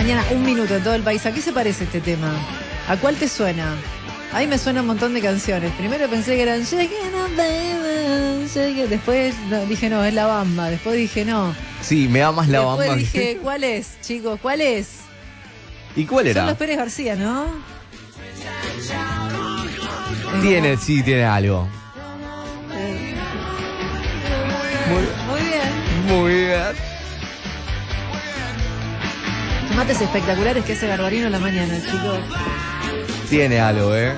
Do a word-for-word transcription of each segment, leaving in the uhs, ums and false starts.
mañana, un minuto en todo el país. ¿A qué se parece este tema? ¿A cuál te suena? A mí me suena un montón de canciones. Primero pensé que eran Shaking Up Baby, Shaking. Después no, dije no, es La Bamba. Después dije no. Sí, me da más La Bamba. Después dije, ¿cuál es, chicos? ¿Cuál es? ¿Y cuál era? Son los Pérez García, ¿no? Tiene, sí, tiene algo. Eh. Muy, Muy bien. muy bien. Tomates espectaculares que hace Garbarino en la mañana, chicos. Tiene algo, ¿eh?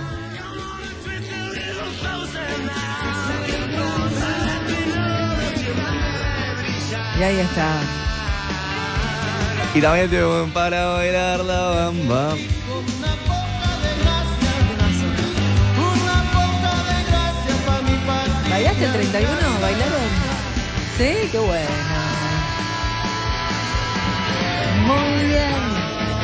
Y ahí está. Y también tengo para bailar la bamba. ¿Bailaste el treinta y uno? ¿Bailaron? Sí, qué bueno. Muy bien.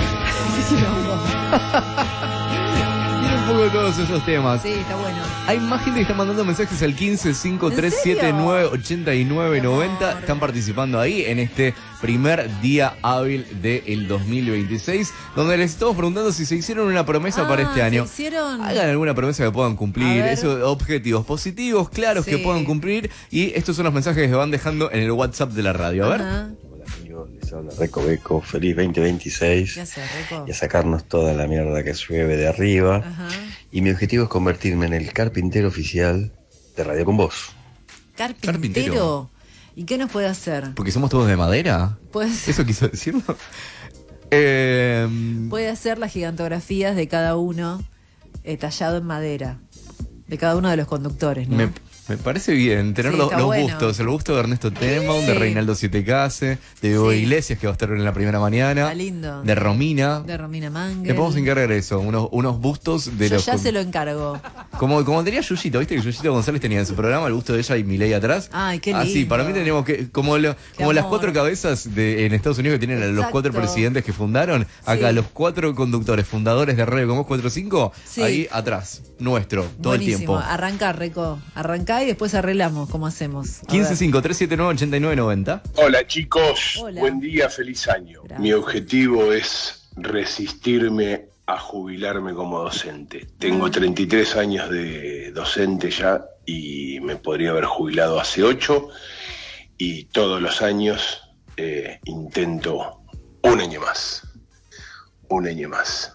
Tiene un poco de todos esos temas. Sí, está bueno. Hay más gente que está mandando mensajes al quince cinco tres siete nueve ocho nueve nueve cero. Están participando ahí en este primer día hábil del dos mil veintiséis, donde les estamos preguntando si se hicieron una promesa Ah, para este año. ¿se hicieron? Hagan alguna promesa que puedan cumplir, esos objetivos positivos, claros, Sí. que puedan cumplir. Y estos son los mensajes que van dejando en el WhatsApp de la radio. A ver. Ajá. Hola amigos, les habla Reco Beco, feliz veinte veintiséis. ¿Qué haces, Reco? Y a sacarnos toda la mierda que llueve de arriba. Ajá. Y mi objetivo es convertirme en el carpintero oficial de Radio con Vos. Carpintero. Carpintero. ¿Y qué nos puede hacer? Porque somos todos de madera. Puede ser- ¿Eso quiso decirlo? eh, Puede hacer las gigantografías de cada uno eh, tallado en madera. De cada uno de los conductores, ¿no? me, me parece bien tener Sí, los, está los bueno. bustos. El busto de Ernesto Tenenbaum, de Sí. Reinaldo Sietecase, de Diego Sí. Iglesias, que va a estar en la primera mañana. Está lindo. De Romina. De Romina Mangel. Te podemos encargar eso, unos, unos bustos de Yo los... ya se lo encargo. Como, como tenía Yuyito, ¿viste que Yuyito González tenía en su programa el busto de ella y Milei atrás? Ay, qué Así, lindo. para mí tenemos que... Como, lo- como las amor. cuatro cabezas de, en Estados Unidos que tienen a los Exacto. cuatro presidentes que fundaron, acá Sí. los cuatro conductores fundadores de Radio Como cuatro cinco, Sí. ahí atrás, nuestro, todo Buenísimo. el tiempo. Arrancá, Reco. Arrancá y después arreglamos cómo hacemos. A quince ver. cinco tres siete nueve ocho nueve nueve cero. Hola chicos, Hola. buen día, feliz año. Gracias. Mi objetivo es resistirme a jubilarme como docente. Tengo treinta y tres años de docente ya y me podría haber jubilado hace ocho y todos los años eh, intento un año más, un año más.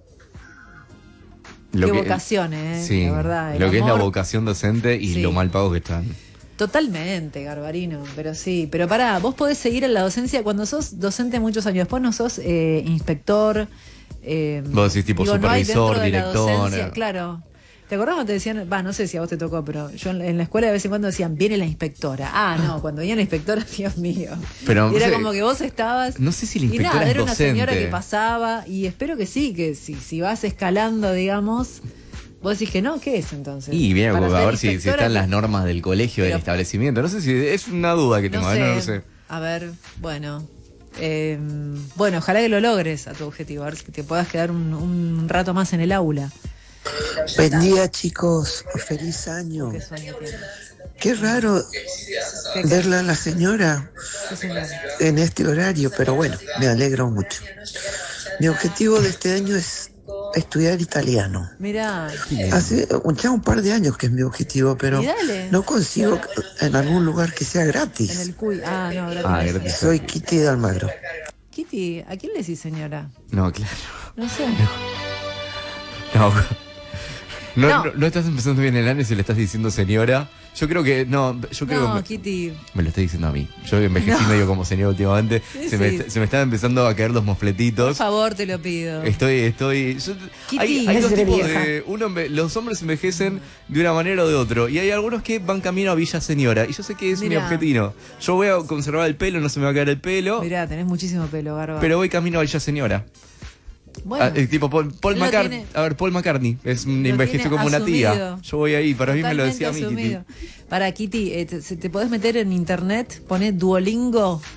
Lo Qué que- vocaciones, ¿eh? Sí, La verdad. el lo que es la amor. vocación docente y Sí. lo mal pagos que están. Totalmente, Garbarino, pero sí. Pero pará, vos podés seguir en la docencia cuando sos docente muchos años. Después no sos eh, inspector. Eh, Vos decís tipo no hay supervisor, dentro de la director. docencia, claro. ¿Te acordás cuando te decían, va, no sé si a vos te tocó, pero yo en, en la escuela de vez en cuando decían, viene la inspectora? Ah, no, cuando venía la inspectora, Dios mío. Pero, Y era no sé, como que vos estabas... no sé si la y inspectora nada, es era una señora docente. que pasaba, y espero que sí, que si, si vas escalando, digamos, vos decís que no, ¿qué es entonces? Y viene Para a ser ver si, si inspectora, están las normas del colegio, del Pero- establecimiento. No sé si es una duda que No tengo, sé, ¿eh? no lo sé. a ver, bueno... Eh, bueno, ojalá que lo logres a tu objetivo, a ver si te puedas quedar un, un rato más en el aula. Buen día, chicos. Feliz año. ¿Qué sueño tienes? Qué raro ¿Qué- qué- verla a la señora qué señor? en este horario, pero bueno, me alegro mucho. Mi objetivo de este año es estudiar italiano. Mirá, Hace ya un par de años que es mi objetivo, pero Y dale. no consigo en algún lugar que sea en gratis. el cuy. Ah, no, gratis. Ah, no sé. gratis. Soy Kitty de Almagro. Kitty, ¿a quién le decís señora? No, claro. No sé. No. No, No. no, no estás empezando bien el año si le estás diciendo señora. Yo creo que, no, yo creo No, que me, Kitty. me lo está diciendo a mí. Yo envejecí No. medio como señor últimamente. Sí, se, me, sí. se me están empezando a caer los Por mofletitos. favor, te lo pido. Estoy, estoy. yo- Kitty, hay hay es dos de tipos vieja. de. Uno, enve- los hombres envejecen de una manera o de otro. Y hay algunos que van camino a Villa Señora. Y yo sé que es mi Mirá. objetivo. Yo voy a conservar el pelo, no se me va a caer el pelo. Mirá, tenés muchísimo pelo, Garba. Pero voy camino a Villa Señora. bueno, Ah, eh, tipo Paul, Paul Él lo McCartney. tiene- A ver, Paul McCartney. Es un lo envejeció tiene como una tía. asumido. Yo voy ahí. Para mí me lo totalmente decía a mí, Kitty. asumido. Para Kitty, eh, te, se- te podés meter en internet, poné Duolingo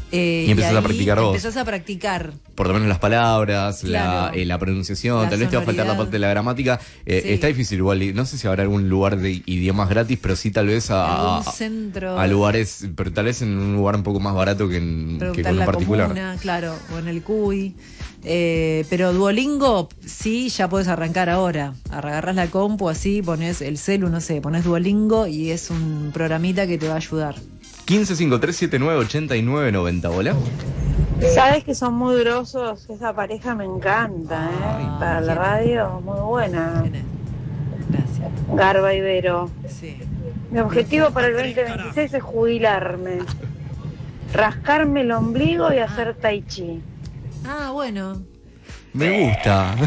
Eh, y empezás y a ahí practicar vos. Empezás a practicar. Por lo menos las palabras, Claro. la, eh, la pronunciación, La tal vez te va a faltar la sonoridad. parte de la gramática. Eh, Sí. Está difícil igual, y no sé si habrá algún lugar de idiomas gratis, pero sí tal vez a, Algún a, centro. a lugares, pero tal vez en un lugar un poco más barato que, en, que Preguntar con un la particular. comuna, claro, o en el C U I. Eh, pero Duolingo, sí, ya puedes arrancar ahora. Agarrás la compu así, pones el celu, no sé, pones Duolingo y es un programita que te va a ayudar. quince cincuenta y tres setenta y nueve ochenta y nueve noventa, hola. Sabes que son muy grosos, esa pareja me encanta, ¿eh? Para la radio, muy buena. ¿Quién es? Gracias. Garba Ibero. Sí. Mi objetivo para el veinte veintiséis es jubilarme, rascarme el ombligo y hacer tai chi. Ah, bueno. Me gusta.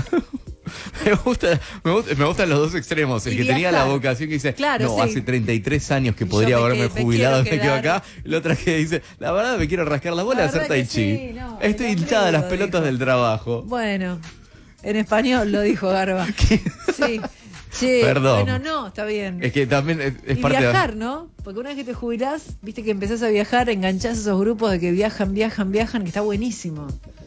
Me gusta, me gusta, me gustan los dos extremos. El Y que tenía la viajar. vocación que dice, Claro, no, sí. hace treinta y tres años que Y podría yo me haberme que- me jubilado, quiero me quedo quedar. acá. La otra que dice, la verdad me quiero rascar la bola y La hacer verdad tai que chi. sí, no, Estoy el hinchada de las ombligo, pelotas dijo. del trabajo. Bueno, en español lo dijo Garba. Sí. Che, Perdón. bueno, no, está bien. Es que también es, es y parte viajar, ¿no? Porque una vez que te jubilás, viste que empezás a viajar, enganchás esos grupos de que viajan, viajan, viajan, que está buenísimo.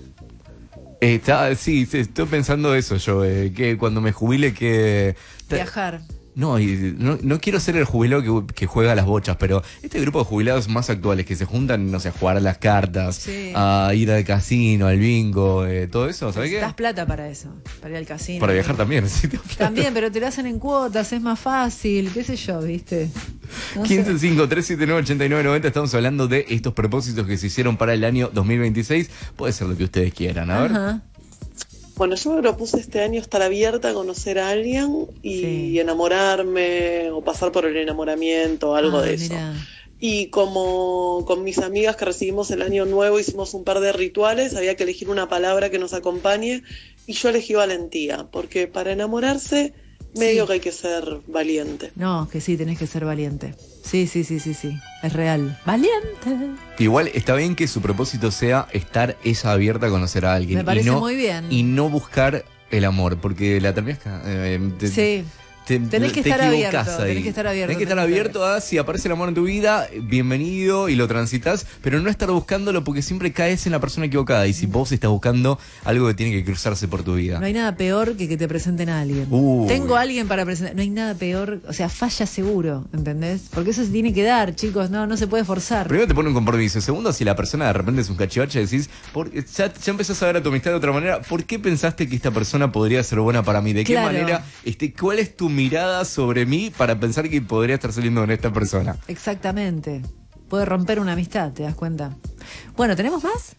de... Está, sí, sí, estoy pensando eso yo, eh, que cuando me jubile que... Viajar. No, y no, no quiero ser el jubilado que, que juega a las bochas, pero este grupo de jubilados más actuales que se juntan, no sé, a jugar a las cartas, Sí. a ir al casino, al bingo, eh, todo eso, ¿sabes qué? Necesitas plata para eso, para ir al casino. Para viajar también, necesito plata. También, pero te lo hacen en cuotas, es más fácil, qué sé yo, ¿viste? No sé. quince cinco tres siete nueve ochenta y nueve noventa, estamos hablando de estos propósitos que se hicieron para el año dos mil veintiséis. Puede ser lo que ustedes quieran, a ver. Ajá. Bueno, yo me propuse este año estar abierta a conocer a alguien y Sí. enamorarme o pasar por el enamoramiento, algo Ah, de eso. mirá. Y como con mis amigas que recibimos el año nuevo hicimos un par de rituales, había que elegir una palabra que nos acompañe y yo elegí valentía, porque para enamorarse medio Sí. que hay que ser valiente. No, que sí, tenés que ser valiente. Sí, sí, sí, sí, sí, es real. Valiente. Igual está bien que su propósito sea estar ella abierta a conocer a alguien. Me parece y no, muy bien. Y no buscar el amor, porque la terminás... eh, te- Sí. Te, Tenés que te estar equivocás abierto, ahí. tenés que estar abierto, Tenés que estar tenés que abierto a si aparece el amor en tu vida, bienvenido y lo transitas, pero no estar buscándolo porque siempre caes en la persona equivocada. Y si vos estás buscando algo que tiene que cruzarse por tu vida. No hay nada peor que que te presenten a alguien. Uy. Tengo a alguien para presentar. No hay nada peor, o sea, falla seguro, ¿entendés? Porque eso se tiene que dar, chicos, no, no se puede forzar. Primero te pone un compromiso. Segundo, si la persona de repente es un cachivache, decís, por, ya, ya empezás a ver a tu amistad de otra manera. ¿Por qué pensaste que esta persona podría ser buena para mí? ¿De qué Claro. manera? Este, ¿Cuál es tu mirada sobre mí para pensar que podría estar saliendo con esta persona? Exactamente. Puede romper una amistad, ¿te das cuenta? Bueno, ¿tenemos más?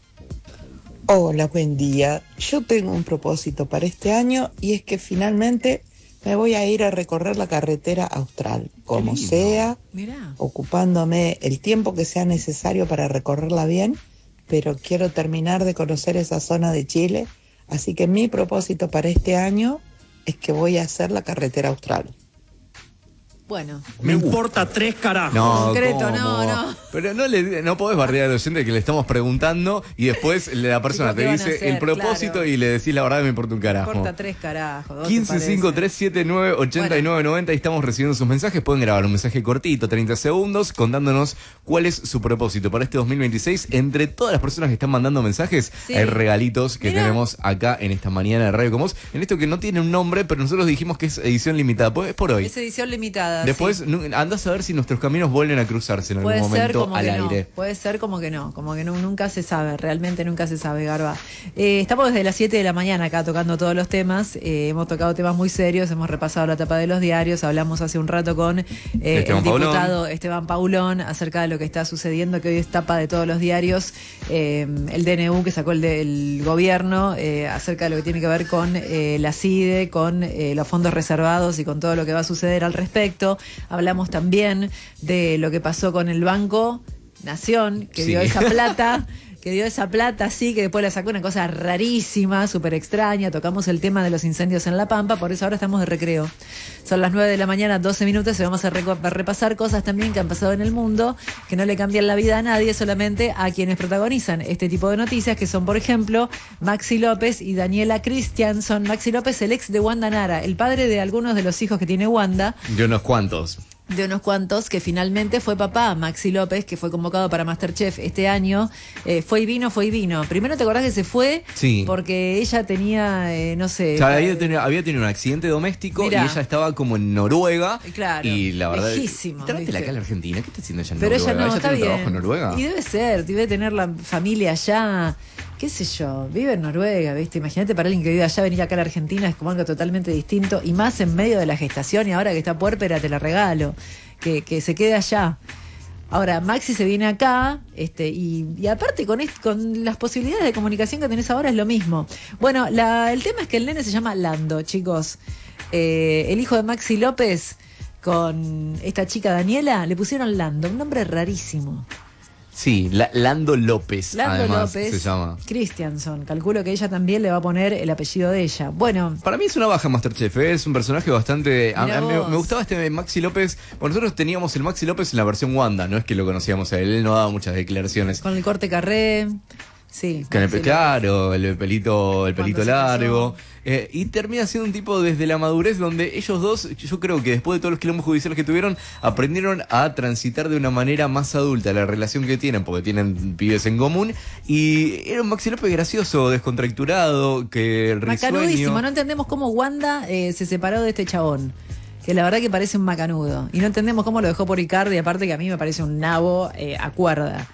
Hola, buen día. Yo tengo un propósito para este año y es que finalmente me voy a ir a recorrer la carretera austral, como lindo. sea, Mirá. ocupándome el tiempo que sea necesario para recorrerla bien, pero quiero terminar de conocer esa zona de Chile, así que mi propósito para este año es que voy a hacer la carretera austral. Bueno. Me importa tres carajos. No, Concreto, ¿cómo? no, no. Pero no le no podés bardear al oyente que le estamos preguntando y después la persona Chicos, ¿qué te van a dice hacer? el propósito Claro. y le decís la verdad me importa un carajo. Corta tres carajos. ¿dónde quince parece? cinco tres siete nueve ochenta y nueve noventa y estamos recibiendo sus mensajes. Pueden grabar un mensaje cortito, treinta segundos, contándonos cuál es su propósito para este dos mil veintiséis. Entre todas las personas que están mandando mensajes, Sí. hay regalitos que Mirá. tenemos acá en esta mañana de Radio Con Vos. En esto que no tiene un nombre, pero nosotros dijimos que es edición limitada. Pues es por hoy. Es edición limitada. Después sí. nu- andás a ver si nuestros caminos vuelven a cruzarse en algún Puede ser momento como al que aire. no, puede ser como que no, como que no, nunca se sabe, realmente nunca se sabe, Garba. Eh, estamos desde las siete de la mañana acá tocando todos los temas, eh, hemos tocado temas muy serios, hemos repasado la tapa de los diarios, hablamos hace un rato con eh, Esteban el Paulón. diputado Esteban Paulón acerca de lo que está sucediendo, que hoy es tapa de todos los diarios, eh, el D N U que sacó el, de- el gobierno, eh, acerca de lo que tiene que ver con eh, la CIDE, con eh, los fondos reservados y con todo lo que va a suceder al respecto. Hablamos también de lo que pasó con el Banco Nación, que Sí. dio esa plata, que dio esa plata, sí, que después la sacó una cosa rarísima, súper extraña. Tocamos el tema de los incendios en La Pampa, por eso ahora estamos de recreo. Son las nueve de la mañana, doce minutos, y vamos a, reco- a repasar cosas también que han pasado en el mundo, que no le cambian la vida a nadie, solamente a quienes protagonizan este tipo de noticias, que son, por ejemplo, Maxi López y Daniela Christianson. Maxi López, el ex de Wanda Nara, el padre de algunos de los hijos que tiene Wanda. De unos cuantos. de unos cuantos, que finalmente fue papá. Maxi López, que fue convocado para MasterChef este año, eh, fue y vino, fue y vino. Primero te acordás que se fue Sí. porque ella tenía, eh, no sé... O sea, había, tenido, había tenido un accidente doméstico. Mirá. Y ella estaba como en Noruega. Claro, y la verdad, lejísimo. Tráetela acá a la Argentina. ¿Qué está haciendo ella en Pero Noruega? ella no, ¿Ella está tiene bien. trabajo en Noruega? Y debe ser, debe tener la familia allá, qué sé yo, vive en Noruega, ¿viste? Imagínate para alguien que vive allá, venir acá a la Argentina es como algo totalmente distinto, y más en medio de la gestación, y ahora que está puérpera te la regalo, que, que se quede allá. Ahora, Maxi se viene acá, este, y, y aparte con, est- con las posibilidades de comunicación que tenés ahora es lo mismo. Bueno, la, el tema es que el nene se llama Lando, chicos. Eh, el hijo de Maxi López con esta chica Daniela le pusieron Lando, un nombre rarísimo. Sí, la, Lando López, Lando además, López se llama. Christianson. Calculo que ella también le va a poner el apellido de ella. Bueno. Para mí es una baja Masterchef, ¿eh? Es un personaje bastante... A, Mirá a- me, vos. me gustaba este Maxi López. Bueno, nosotros teníamos el Maxi López en la versión Wanda, no es que lo conocíamos a él, él no daba muchas declaraciones. Con el corte carré. Sí. Con el, Maxi pe- claro, el pelito, el Cuando pelito se largo. casó. Eh, y termina siendo un tipo desde la madurez donde ellos dos, yo creo que después de todos los quilombos judiciales que tuvieron, aprendieron a transitar de una manera más adulta la relación que tienen, porque tienen pibes en común. Y era un Maxi López gracioso, descontracturado, que Macanudísimo. risueño. No entendemos cómo Wanda eh, se separó de este chabón. Que la verdad que parece un macanudo. Y no entendemos cómo lo dejó por Icardi, aparte que a mí me parece un nabo eh, a cuerda.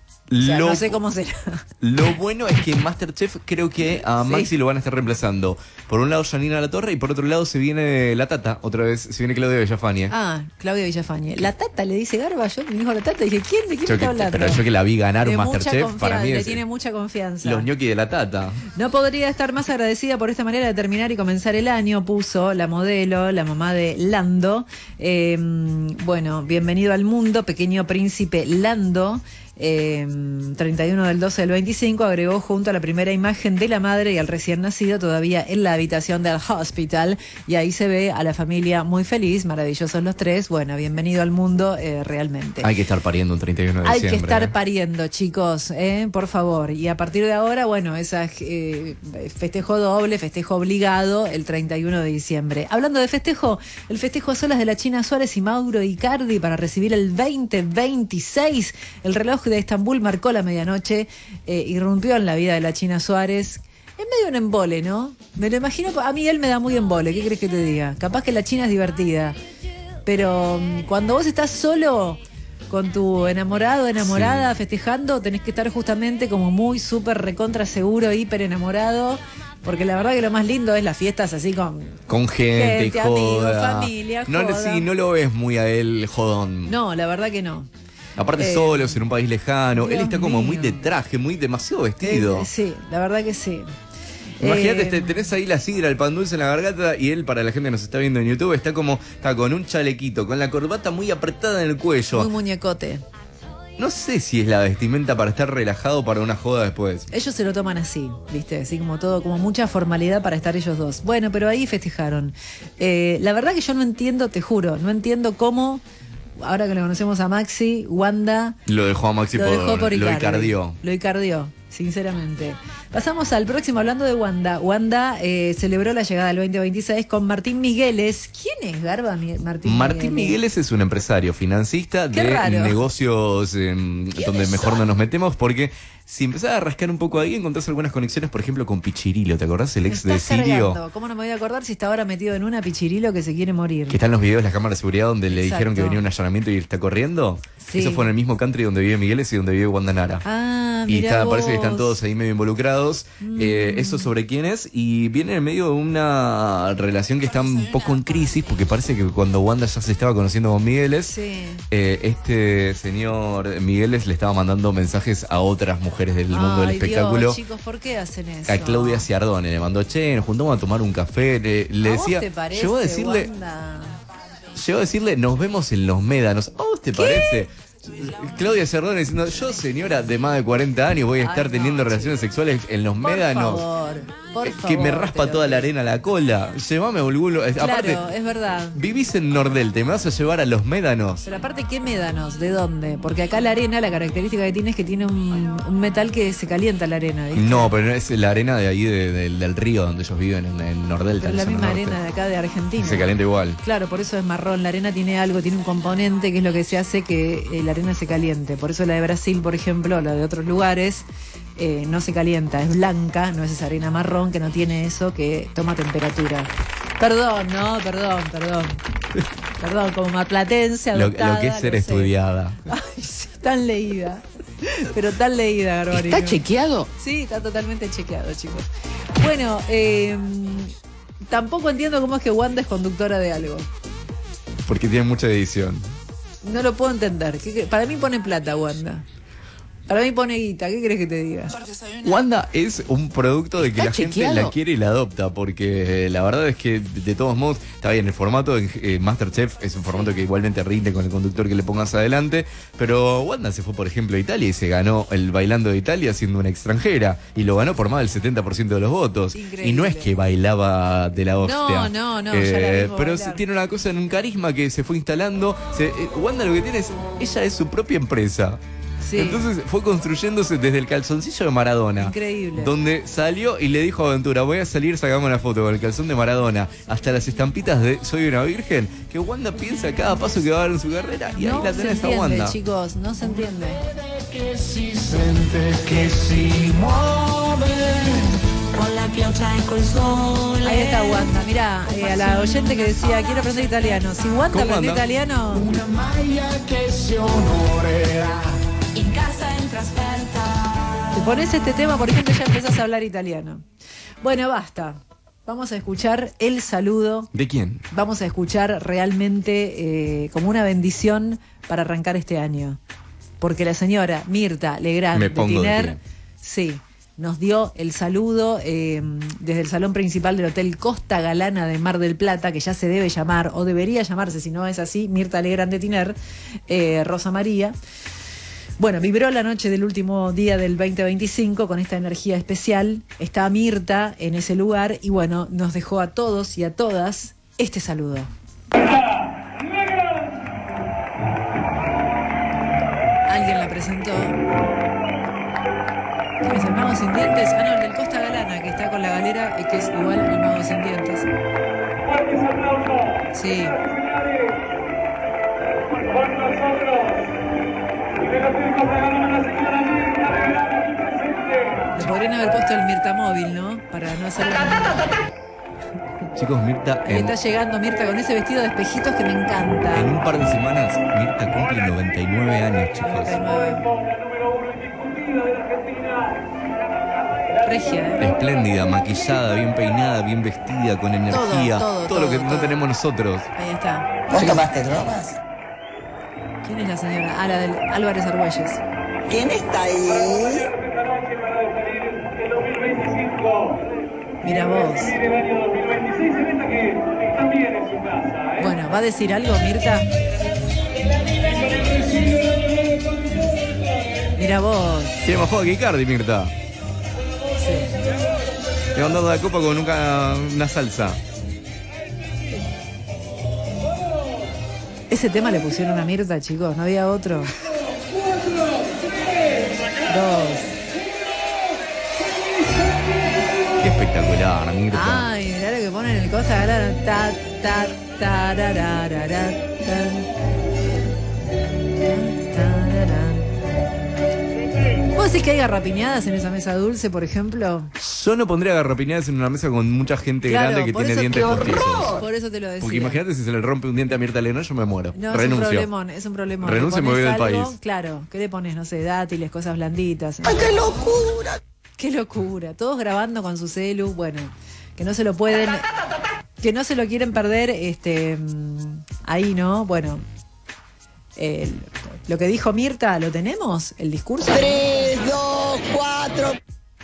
O sea, Lo- no sé cómo será. Lo bueno es que en MasterChef creo que a Sí. Maxi lo van a estar reemplazando. Por un lado Janina Latorre y por otro lado se viene la Tata, otra vez, se viene Claudia Villafañe. Ah, Claudia Villafañe. La Tata le dice Garba, yo me dijo la Tata y dije, ¿quién de quién Yo está que- hablando? pero yo que la vi ganar De un mucha MasterChef, confianza, para mí le es tiene mucha confianza. los ñoquis de la Tata. No podría estar más agradecida por esta manera de terminar y comenzar el año, puso la modelo, la mamá de Lando. Eh, bueno, bienvenido al mundo, pequeño príncipe Lando. Eh, treinta y uno del doce del veinticinco, agregó junto a la primera imagen de la madre y al recién nacido todavía en la habitación del hospital, y ahí se ve a la familia muy feliz, maravillosos los tres. Bueno, bienvenido al mundo, eh, realmente. Hay que estar pariendo un treinta y uno de Hay diciembre. que estar ¿eh? pariendo, chicos, ¿eh? Por favor. Y a partir de ahora, bueno, esa eh, festejo doble, festejo obligado el treinta y uno de diciembre. Hablando de festejo, el festejo a solas de la China Suárez y Mauro Icardi para recibir el veinte veintiséis. El reloj de Estambul marcó la medianoche, eh, irrumpió en la vida de la China Suárez. Es medio un embole, ¿no? Me lo imagino, a mí él me da muy embole, ¿qué crees que te diga? Capaz que la China es divertida, pero mm, cuando vos estás solo con tu enamorado, enamorada, Sí. festejando, tenés que estar justamente como muy súper recontra seguro, hiper enamorado, porque la verdad que lo más lindo es las fiestas así con... Con gente, Gente, y joda. amigos, familia, no, joda. Sí, no lo ves muy a él jodón. No, la verdad que no. Aparte Eh, solos, en un país lejano. Dios Él está como mío. muy de traje, muy demasiado vestido. Eh, sí, la verdad que sí. Imagínate, Eh, te- tenés ahí la sidra, el pan dulce en la garganta y él, para la gente que nos está viendo en YouTube, está como, está con un chalequito, con la corbata muy apretada en el cuello. Muy muñecote. No sé si es la vestimenta para estar relajado para una joda después. Ellos se lo toman así, ¿viste? Así como todo, como mucha formalidad para estar ellos dos. Bueno, pero ahí festejaron. Eh, la verdad que yo no entiendo, te juro, no entiendo cómo, ahora que le conocemos a Maxi, Wanda Lo dejó a Maxi lo por, dejó por lo Icardi. icardió. Lo icardió, sinceramente. Pasamos al próximo, hablando de Wanda. Wanda eh, celebró la llegada del veinte veintiséis con Martín Migueles. ¿Quién es Garba Mi- Martín Martín Migueles es un empresario financista Qué de raro. negocios eh, donde ¿Quiénes mejor son? no nos metemos, porque si empezás a rascar un poco ahí encontrás algunas conexiones, por ejemplo, con Pichirilo. ¿Te acordás? El Me ex de estás Sirio. cargando. ¿Cómo no me voy a acordar si está ahora metido en una Pichirilo que se quiere morir? Que están los videos de las cámaras de seguridad donde le Exacto. dijeron que venía un allanamiento y él está corriendo. Sí. Eso fue en el mismo country donde vive Migueles y donde vive Wanda Nara. Ah, Y mirá está, vos. parece que están todos ahí medio involucrados. Eh, eso sobre quién es. Y viene en medio de una relación que está un poco en crisis, porque parece que cuando Wanda ya se estaba conociendo con Migueles, Sí. eh, este señor Migueles le estaba mandando mensajes a otras mujeres del mundo del Ay, espectáculo. Dios, chicos, ¿por qué hacen eso? A Claudia Ciardone le mandó, che, nos juntamos a tomar un café. Le, le ¿A decía, vos te parece, llegó a decirle, Wanda? llegó a decirle, nos vemos en los médanos. ¿A vos te parece? Claudia Ciardone diciendo, yo señora de más de cuarenta años voy a estar Ay, no, teniendo chicos. relaciones sexuales en los Por médanos. favor. Por que favor, me raspa te toda lo la pido. arena a la cola. Llévame a Bulbulo. Claro, Aparte, es verdad. vivís en Nordelta, ¿me vas a llevar a los médanos? Pero aparte, ¿qué médanos? ¿De dónde? Porque acá la arena, la característica que tiene es que tiene un, un metal que se calienta la arena, ¿viste? No, pero es la arena de ahí de- de- del río donde ellos viven, en, en Nordelta. Pero es la en zona misma norte. arena de acá de Argentina. Se calienta igual. Claro, por eso es marrón. La arena tiene algo, tiene un componente que es lo que se hace que eh, la arena se caliente. Por eso la de Brasil, por ejemplo, o la de otros lugares, eh, no se calienta. Es blanca, no es esa arena marrón que no tiene eso que toma temperatura. Perdón, no, perdón, perdón. Perdón, como marplatense, Lo, adoptada. lo que es ser sé. estudiada. Ay, sí, tan leída. Pero tan leída, Garbarino. ¿Está chequeado? Sí, está totalmente chequeado, chicos. Bueno, eh, tampoco entiendo cómo es que Wanda es conductora de algo. Porque tiene mucha edición. No lo puedo entender. ¿Qué- qué? Para mí pone plata, Wanda. Para mí pone guita. ¿Qué crees que te diga? Wanda es un producto de que ¿Está la gente chequeado? la quiere y la adopta, porque eh, la verdad es que de todos modos, está bien, el formato de eh, Masterchef es un formato que igualmente rinde con el conductor que le pongas adelante, pero Wanda se fue, por ejemplo, a Italia y se ganó el Bailando de Italia siendo una extranjera, y lo ganó por más del setenta por ciento de los votos. Increíble. Y no es que bailaba de la hostia. No, no, no, ya la vimos pero bailar. se- tiene una cosa en un carisma que se fue instalando. Se- eh, Wanda lo que tiene es, ella es su propia empresa. Sí. Entonces fue construyéndose desde el calzoncillo de Maradona. Increíble. Donde salió y le dijo a Aventura, voy a salir, sacamos una foto con el calzón de Maradona. Hasta las estampitas de Soy una virgen. Que Wanda piensa a cada paso que va a dar en su carrera. Y no ahí la se tenés a entiende, Wanda. chicos. No se entiende. Ahí está Wanda. Mirá, eh, a la oyente que decía, quiero aprender italiano. Si Wanda ¿Cómo aprendió anda? italiano... Te pones este tema, por ejemplo, ya empezás a hablar italiano. Bueno, basta. Vamos a escuchar el saludo. ¿De quién? Vamos a escuchar realmente eh, como una bendición para arrancar este año. Porque la señora Mirta Legrand Me de pongo de Tiner, pie. sí, nos dio el saludo eh, desde el salón principal del Hotel Costa Galana de Mar del Plata, que ya se debe llamar, o debería llamarse, si no es así, Mirta Legrand de Tiner, eh, Rosa María. Bueno, vibró la noche del último día del veinte veinticinco con esta energía especial. Está Mirta en ese lugar y bueno, nos dejó a todos y a todas este saludo. Alguien la presentó. ¿Quién es el Mago Sin Dientes? Ah, no, el del Costa Galana, que está con la galera y que es igual al Mago Sin Dientes. Sí. Le podrían haber puesto el Mirta Móvil, ¿no? Para no hacerlo. Chicos, Mirta, Ahí en, está llegando Mirta con ese vestido de espejitos que me encanta. en un par de semanas, Mirta cumple noventa y nueve años, chicos. noventa y nueve. Regia, ¿eh? Espléndida, maquillada, bien peinada, bien vestida, con energía. todo, lo que todo, no todo. tenemos nosotros. Ahí está. ¿Vos tomaste drogas? ¿Quién es la señora? Ah, la del Álvarez Argüelles. ¿Quién está ahí? Mira vos. Bueno, ¿va a decir algo, Mirta? Mira vos. Tiene más juego que Icardi, Mirta. Sí. Le van dando la copa con una, una salsa. Ese tema le pusieron a Mirta, chicos, no había otro. Dos. Qué espectacular, Mirta. Ay, mirá lo que ponen en el Costa Galana. Ta, ta, tarararara, tan. ¿Vos decís que hay garrapiñadas en esa mesa dulce, por ejemplo? Yo no pondría garrapiñadas en una mesa con mucha gente Claro, grande que por tiene eso- dientes ¡qué horror! postizos. Por eso te lo decía. Porque imagínate si se le rompe un diente a Mirta Legrand, yo me muero. No, es un Renuncio. problemón, es un problemón. Renuncio y Le me voy pones del algo, país. Claro, ¿qué le pones? No sé, dátiles, cosas blanditas. ¡Ay, qué locura! Qué locura. Todos grabando con su celu, bueno, que no se lo pueden, que no se lo quieren perder, este, mm, ahí, ¿no? Bueno, el- lo que dijo Mirta, ¿lo tenemos? ¿El discurso? Tres, dos, cuatro.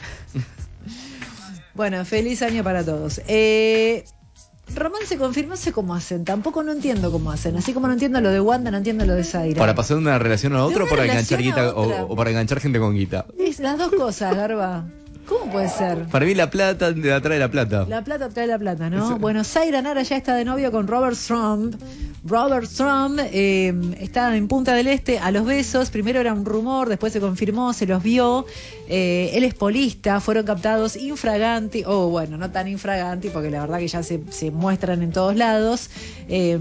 Bueno, feliz año para todos. Eh, romance confirmó, no sé cómo hacen, tampoco no entiendo cómo hacen. Así como no entiendo lo de Wanda, no entiendo lo de Zaira. ¿Para pasar de una relación a otra o una para enganchar relación a guita o, otra. o para enganchar gente con guita? Es las dos cosas, Garba. ¿Cómo puede ser? Para mí la plata de atrás de la plata. La plata trae la plata, ¿no? Eso. Bueno, Zaira Nara ya está de novio con Robert Trump. Robert Trump eh, está en Punta del Este a los besos. Primero era un rumor, después se confirmó, se los vio. Eh, él es polista, fueron captados infraganti. Oh, bueno, no tan infraganti, porque la verdad que ya se, se muestran en todos lados. Eh,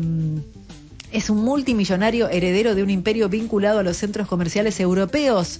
es un multimillonario heredero de un imperio vinculado a los centros comerciales europeos.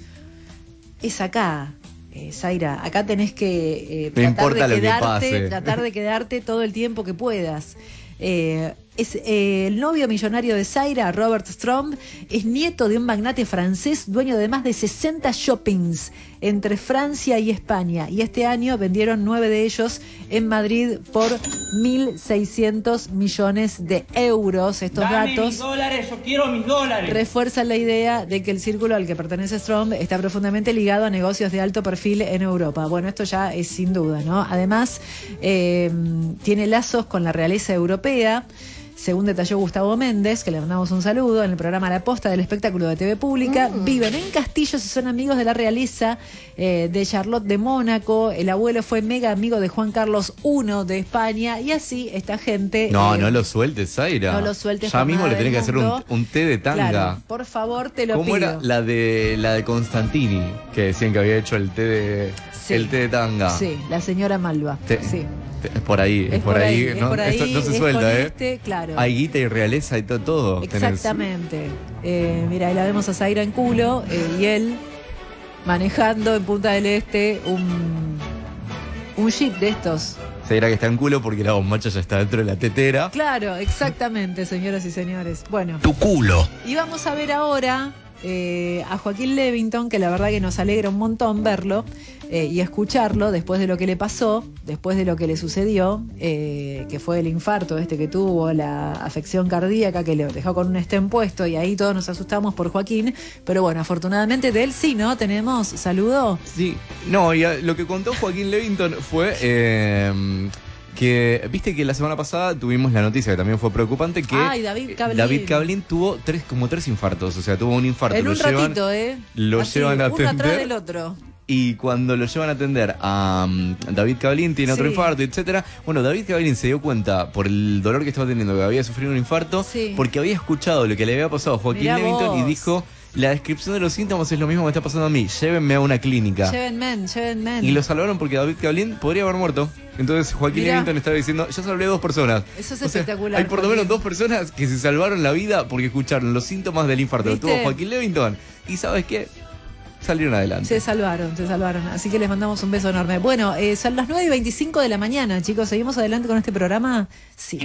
Es acá. Eh, Zaira, acá tenés que eh, No tratar, importa de lo que quedarte, pase. tratar de quedarte todo el tiempo que puedas. Eh, es eh, el novio millonario de Zaira, Robert Trump, es nieto de un magnate francés, dueño de más de sesenta shoppings entre Francia y España. Y este año vendieron nueve de ellos en Madrid por mil seiscientos millones de euros. Estos Dame datos mis dólares, yo quiero mis dólares. refuerzan la idea de que el círculo al que pertenece Trump está profundamente ligado a negocios de alto perfil en Europa. Bueno, esto ya es sin duda, ¿no? Además, eh, tiene lazos con la realeza europea. Según detalló Gustavo Méndez, que le mandamos un saludo, en el programa La Posta del espectáculo de T V Pública, mm. viven en castillos y son amigos de la realeza eh, de Charlotte de Mónaco. El abuelo fue mega amigo de Juan Carlos primero de España, y así esta gente... No, eh, no lo sueltes, Zaira. No lo sueltes. Ya mismo le tenés que hacer un, un té de tanga. Claro, por favor, te lo ¿Cómo pido. era la de la de Constantini? Que decían que había hecho el té de, Sí. el té de tanga. Sí, la señora Malva. Te- sí. Es por ahí, es, Es por por ahí. ahí, es no, por esto ahí, no se es suelta, con ¿eh? este, claro. Hay guita y realeza y to- todo. tenés. Exactamente. Eh, mira, ahí la vemos a Zaira en culo eh, y él manejando en Punta del Este un, un jeep de estos. Se dirá que está en culo porque la bombacha ya está dentro de la tetera. Claro, exactamente, señoras y señores. Bueno, Tu culo. y vamos a ver ahora eh, a Joaquín Levington, que la verdad que nos alegra un montón verlo eh, y escucharlo después de lo que le pasó, después de lo que le sucedió, eh, que fue el infarto este que tuvo, la afección cardíaca que le dejó con un stent puesto, y ahí todos nos asustamos por Joaquín, pero bueno, afortunadamente de él sí, ¿no? Tenemos saludo. Sí, no, y a- lo que contó Joaquín Levington fue eh, que, viste que la semana pasada tuvimos la noticia que también fue preocupante, que Ay, David Cablin. David Cablin tuvo tres, como tres infartos, o sea, tuvo un infarto. En lo un llevan, ratito, ¿eh? lo Así, llevan a uno atrás atender. del otro. Y cuando lo llevan a atender a um, David Cablin, tiene otro Sí. infarto, etcétera. Bueno, David Cablin se dio cuenta por el dolor que estaba teniendo, que había sufrido un infarto, Sí. porque había escuchado lo que le había pasado a Joaquín Mirá Levington vos. y dijo: la descripción de los síntomas es lo mismo que me está pasando a mí, llévenme a una clínica. Llévenme, llévenme. Y lo salvaron porque David Cablin podría haber muerto. Entonces Joaquín Mirá. Levington estaba diciendo: ya salvé a dos personas. Eso es O sea, espectacular, hay por lo Joaquín. menos dos personas que se salvaron la vida porque escucharon los síntomas del infarto que ¿Viste? tuvo Joaquín Levington. Y ¿sabes qué? Salieron adelante. Se salvaron, se salvaron. Así que les mandamos un beso enorme. Bueno, eh, son las nueve y veinticinco de la mañana, chicos. ¿Seguimos adelante con este programa? Sí.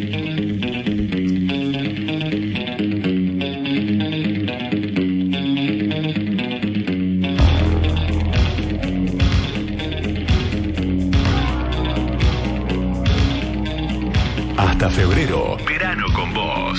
Hasta febrero, verano con vos.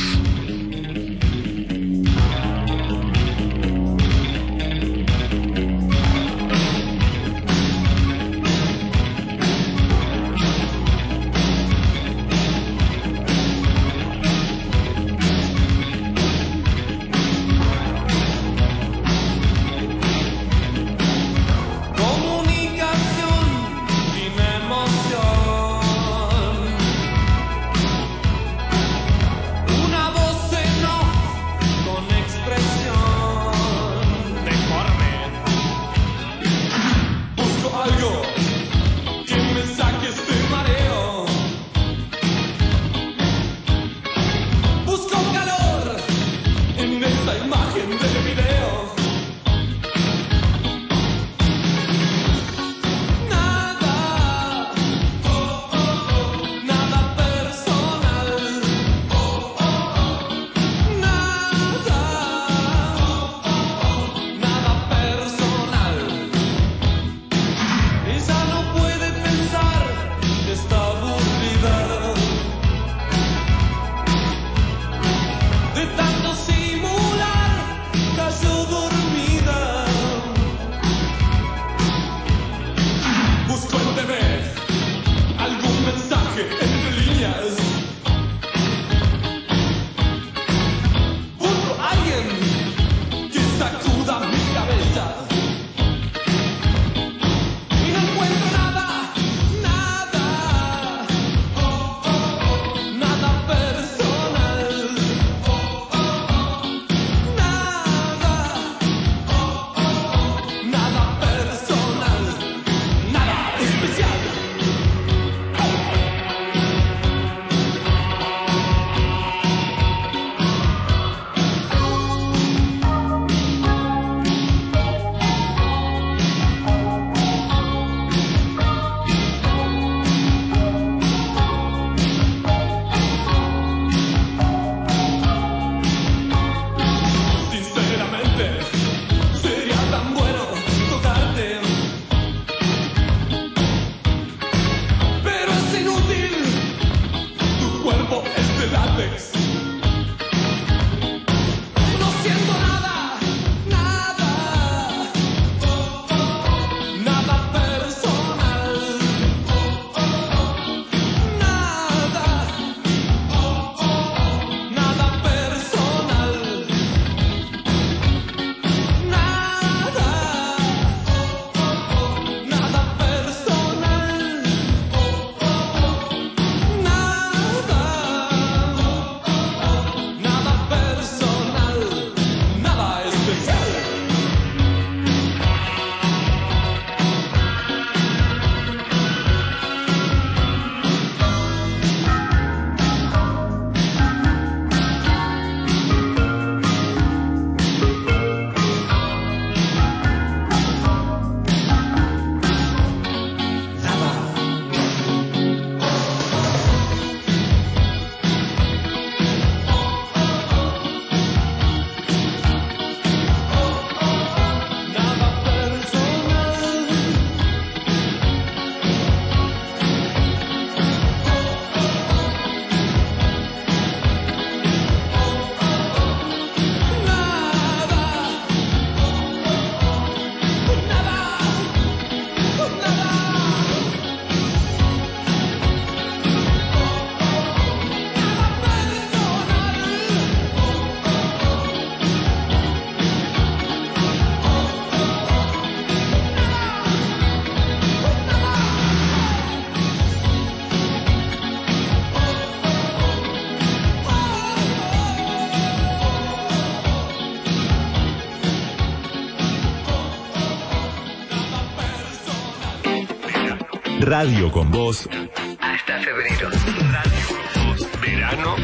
Radio con Vos hasta febrero. Radio con Vos. Verano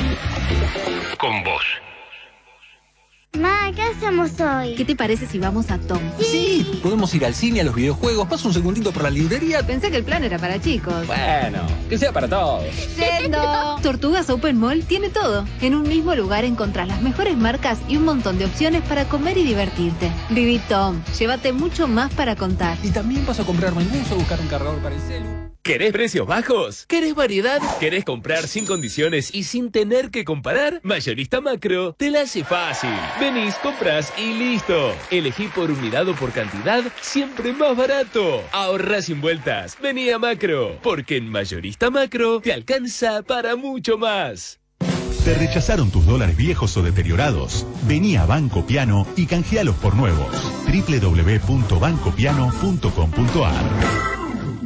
con Vos. Ma, ¿qué hacemos hoy? ¿Qué te parece si vamos a Tom? Sí. Sí, podemos ir al cine, a los videojuegos. Paso un segundito por la librería. Pensé que el plan era para chicos. Bueno, que sea para todos. ¡Yendo! Tortugas Open Mall tiene todo. En un mismo lugar encontrás las mejores marcas y un montón de opciones para comer y divertirte. Viví Tom. Llévate mucho más para contar. Y también vas a comprar menús o buscar un cargador para el celu. ¿Querés precios bajos? ¿Querés variedad? ¿Querés comprar sin condiciones y sin tener que comparar? Mayorista Macro te la hace fácil. Venís, compras y listo. Elegí por unidad o por cantidad, siempre más barato. Ahorra sin vueltas. Vení a Macro, porque en Mayorista Macro te alcanza para mucho más. ¿Te rechazaron tus dólares viejos o deteriorados? Vení a Banco Piano y canjealos por nuevos. doble u doble u doble u punto banco piano punto com punto a r.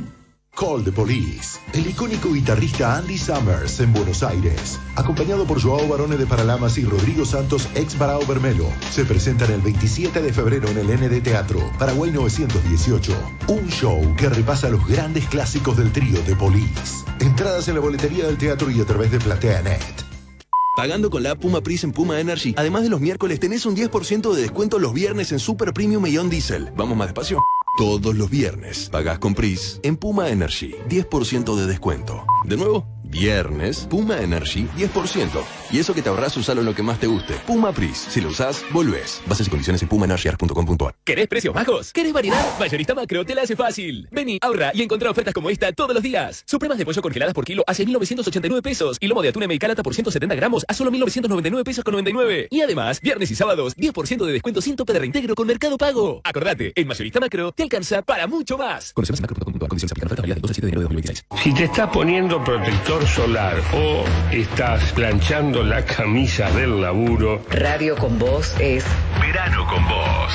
Call the Police, el icónico guitarrista Andy Summers en Buenos Aires, acompañado por Joao Barone de Paralamas y Rodrigo Santos ex Barao Bermelo, se presentan el veintisiete de febrero en el N D Teatro, Paraguay novecientos dieciocho. Un show que repasa los grandes clásicos del trío The Police. Entradas en la boletería del teatro y a través de PlateaNet. Pagando con la Puma Pris en Puma Energy, además de los miércoles, tenés un diez por ciento de descuento los viernes en Super Premium e Ion Diesel. Vamos más despacio. Todos los viernes pagás con Pris en Puma Energy, diez por ciento de descuento. De nuevo, viernes, Puma Energy, diez por ciento. Y eso que te ahorrás, usalo en lo que más te guste. Puma Pris, si lo usás, volvés. Bases y condiciones en puma energy punto com punto a r. ¿Querés precios bajos? ¿Querés variedad? Mayorista Macro te la hace fácil. Vení, ahorra y encontrá ofertas como esta todos los días. Supremas de pollo congeladas por kilo a seis mil novecientos ochenta y nueve pesos. Y lomo de atún Americana por ciento setenta gramos a solo mil novecientos noventa y nueve pesos con noventa y nueve. Y además, viernes y sábados, diez por ciento de descuento sin tope de reintegro con Mercado Pago. Acordate, en Mayorista Macro te alcanza para mucho más. Conoce más en macro punto com punto a r. Condiciones aplican. Oferta válida del dos al siete de enero de dos mil veintiséis. Si te estás poniendo protector solar o estás planchando la camisa del laburo, Radio con Vos es Verano con Vos.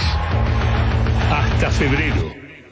Hasta febrero.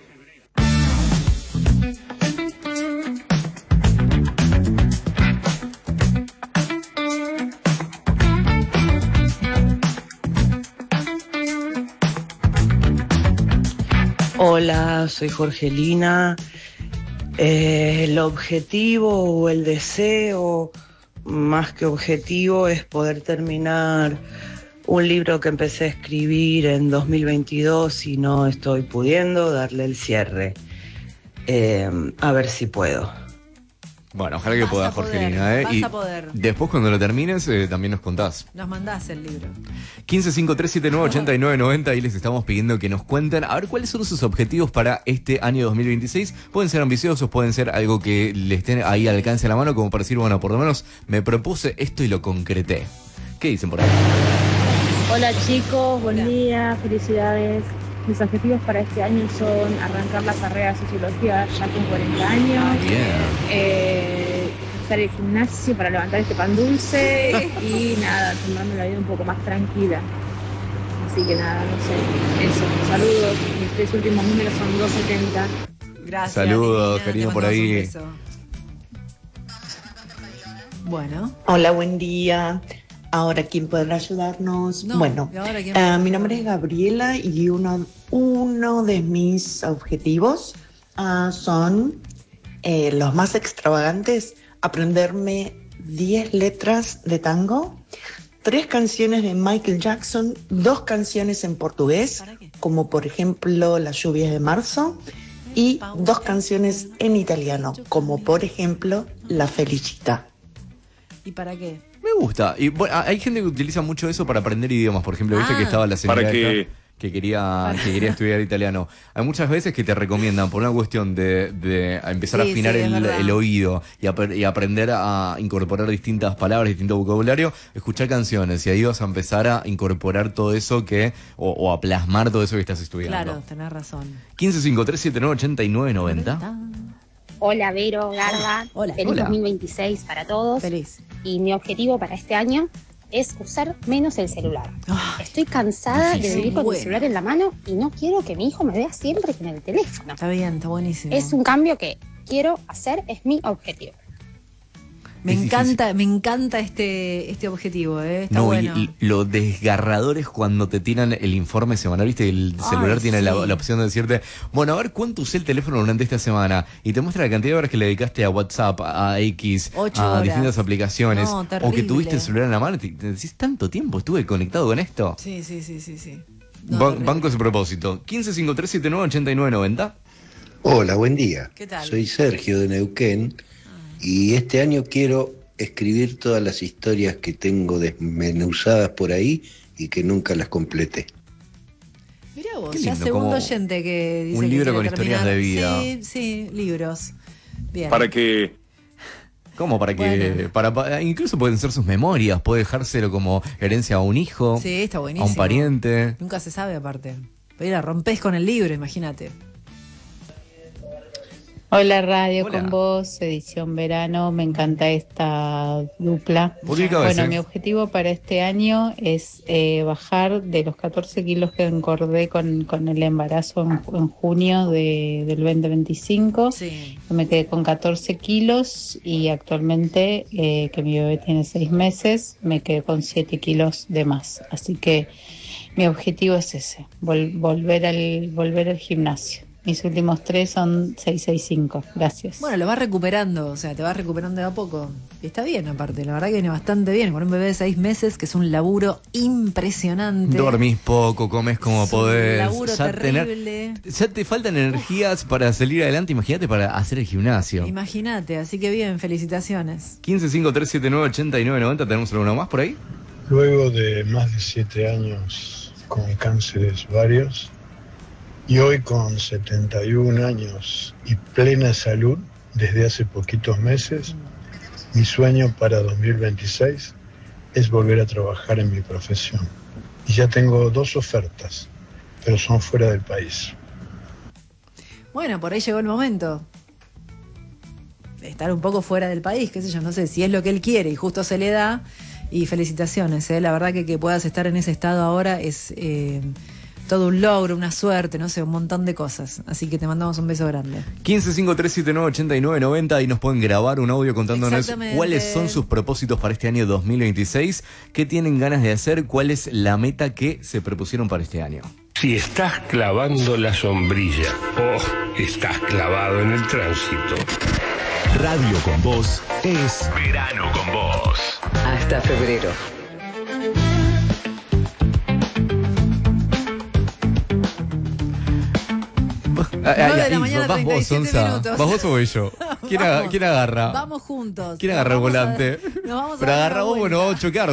Hola, soy Jorgelina. Eh, el objetivo o el deseo, más que objetivo, es poder terminar un libro que empecé a escribir en dos mil veintidós y no estoy pudiendo darle el cierre. Eh, a ver si puedo. Bueno, ojalá que Vas puedas, a poder, Jorgelina. ¿eh? vas Y a poder. después, cuando lo termines, eh, también nos contás. Nos mandás el libro. quince cinco tres siete nueve ochenta y nueve noventa y les estamos pidiendo que nos cuenten a ver cuáles son sus objetivos para este año dos mil veintiséis. Pueden ser ambiciosos, pueden ser algo que les estén ahí al alcance de la mano, como para decir, bueno, por lo menos me propuse esto y lo concreté. ¿Qué dicen por ahí? Hola chicos, buen día, felicidades. Mis objetivos para este año son arrancar la carrera de sociología ya con cuarenta años, eh, usar el gimnasio para levantar este pan dulce y nada, tomarme la vida un poco más tranquila. Así que nada, no sé, eso. Saludos, mis tres últimos números son doscientos setenta. Gracias. Saludos, Lina, querido, te por mandamos un ahí. beso. Bueno. Hola, buen día. Ahora, ¿quién podrá ayudarnos? No, bueno, ¿y ahora quién eh, podrá mi nombre es Gabriela y uno, uno de mis objetivos ah, son eh, los más extravagantes, aprenderme diez letras de tango, tres canciones de Michael Jackson, dos canciones en portugués, como por ejemplo Las lluvias de marzo, y dos canciones en italiano, como por ejemplo La Felicita. ¿Y para qué? Me gusta. Y bueno, hay gente que utiliza mucho eso para aprender idiomas. Por ejemplo, viste Ah. que estaba la señora ¿Para qué? esta que quería, que quería estudiar italiano. Hay muchas veces que te recomiendan, por una cuestión de, de empezar a Sí, afinar sí, es el, verdad. el oído y, ap- y aprender a incorporar distintas palabras, distinto vocabulario, escuchar canciones y ahí vas a empezar a incorporar todo eso que, o, o a plasmar todo eso que estás estudiando. Claro, tenés razón. quince cinco tres siete nueve ochenta y nueve noventa. Hola Vero, Garba, Hola. feliz Hola. dos mil veintiséis para todos. Feliz. Y mi objetivo para este año es usar menos el celular. Estoy cansada difícil. de vivir con Bueno. el celular en la mano y no quiero que mi hijo me vea siempre con el teléfono. Está bien, está buenísimo. Es un cambio que quiero hacer, es mi objetivo. Me Es encanta, me encanta este, este objetivo, ¿eh? Está No, bueno. y, y lo desgarrador es cuando te tiran el informe semanal, viste, el Ay, celular tiene la, sí. la opción de decirte, bueno, a ver cuánto usé el teléfono durante esta semana, y te muestra la cantidad de horas que le dedicaste a WhatsApp, a X, Ocho a horas. distintas aplicaciones, No, o que terrible. tuviste el celular en la mano, y te, te decís, tanto tiempo estuve conectado con esto. Sí, sí, sí, sí, sí. Ban- banco ese propósito. quince cinco tres siete nueve ochenta y nueve noventa. Hola, buen día. ¿Qué tal? Soy Sergio de Neuquén y este año quiero escribir todas las historias que tengo desmenuzadas por ahí y que nunca las completé. Mirá vos, Qué ya lindo, segundo como oyente que dice un que libro quiere con historias terminar. de vida. Sí, sí, libros. Bien. Para que ¿Cómo? Para que, Bueno. para, para- incluso pueden ser sus memorias, puede dejárselo como herencia a un hijo, Sí, está a buenísimo. un pariente. Nunca se sabe aparte. Pero la rompés con el libro, imagínate. Hola Radio Hola. con vos, edición verano, me encanta esta dupla. ¿Por qué cabeza? Bueno, mi objetivo para este año es eh, bajar de los catorce kilos que engordé con, con el embarazo en, en junio de, del veinte veinticinco. Sí. Me quedé con catorce kilos y actualmente, eh, que mi bebé tiene seis meses, me quedé con siete kilos de más. Así que mi objetivo es ese, vol- volver al, volver al gimnasio. Mis últimos tres son seiscientos sesenta y cinco. Gracias. Bueno, lo vas recuperando, o sea, te vas recuperando de a poco. Y está bien, aparte, la verdad que viene bastante bien. Con un bebé de seis meses, que es un laburo impresionante. Dormís poco, comes como Es un podés. laburo ya, tener- terrible. ya te faltan energías para salir adelante. Imagínate para hacer el gimnasio. Imagínate, así que bien, felicitaciones. quince cinco tres siete nueve ochenta y nueve noventa. ¿Tenemos alguno más por ahí? Luego de más de siete años con cánceres varios y hoy con setenta y un años y plena salud desde hace poquitos meses, mi sueño para dos mil veintiséis es volver a trabajar en mi profesión. Y ya tengo dos ofertas, pero son fuera del país. Bueno, por ahí llegó el momento. De estar un poco fuera del país, qué sé yo, no sé, si es lo que él quiere y justo se le da. Y felicitaciones, ¿eh? La verdad que que puedas estar en ese estado ahora es eh, todo un logro, una suerte, no sé, un montón de cosas. Así que te mandamos un beso grande. quince cinco tres siete nueve ochenta y nueve noventa y nos pueden grabar un audio contándonos Exactamente. cuáles son sus propósitos para este año dos mil veintiséis, qué tienen ganas de hacer, cuál es la meta que se propusieron para este año. si estás clavando la sombrilla o estás clavado en el tránsito. Radio con Voz es Verano con Voz. Hasta febrero. Ah, ah, nueve de la y mañana, ¿vas vos, treinta y siete Sonsa? minutos. ¿Vas vos o voy yo? ¿Quién, aga- ¿Quién agarra? Vamos juntos. ¿Quién Nos agarra el vamos a- volante? nos vamos a Pero dar una agarra vos, vuelta. bueno, vamos a chocar.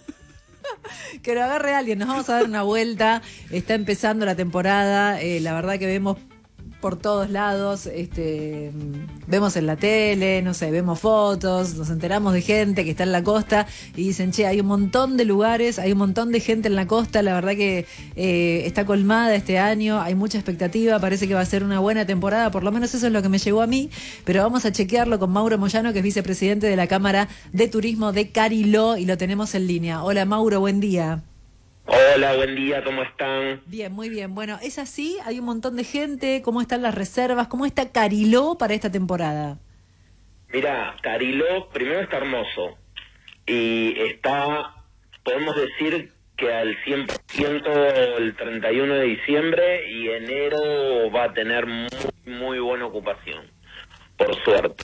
Que lo agarre alguien, nos vamos a dar una vuelta. Está empezando la temporada, eh, la verdad que vemos por todos lados, este, vemos en la tele, no sé, vemos fotos, nos enteramos de gente que está en la costa y dicen, che, hay un montón de lugares, hay un montón de gente en la costa, la verdad que eh, está colmada este año, hay mucha expectativa, parece que va a ser una buena temporada, por lo menos eso es lo que me llegó a mí, pero vamos a chequearlo con Mauro Moyano, que es vicepresidente de la Cámara de Turismo de Cariló, y lo tenemos en línea. Hola Mauro, buen día. Hola, buen día, ¿cómo están? Bien, muy bien. Bueno, ¿es así? Hay un montón de gente. ¿Cómo están las reservas? ¿Cómo está Cariló para esta temporada? Mira, Cariló primero está hermoso y está, podemos decir que al cien por ciento el treinta y uno de diciembre, y enero va a tener muy, muy buena ocupación, por suerte.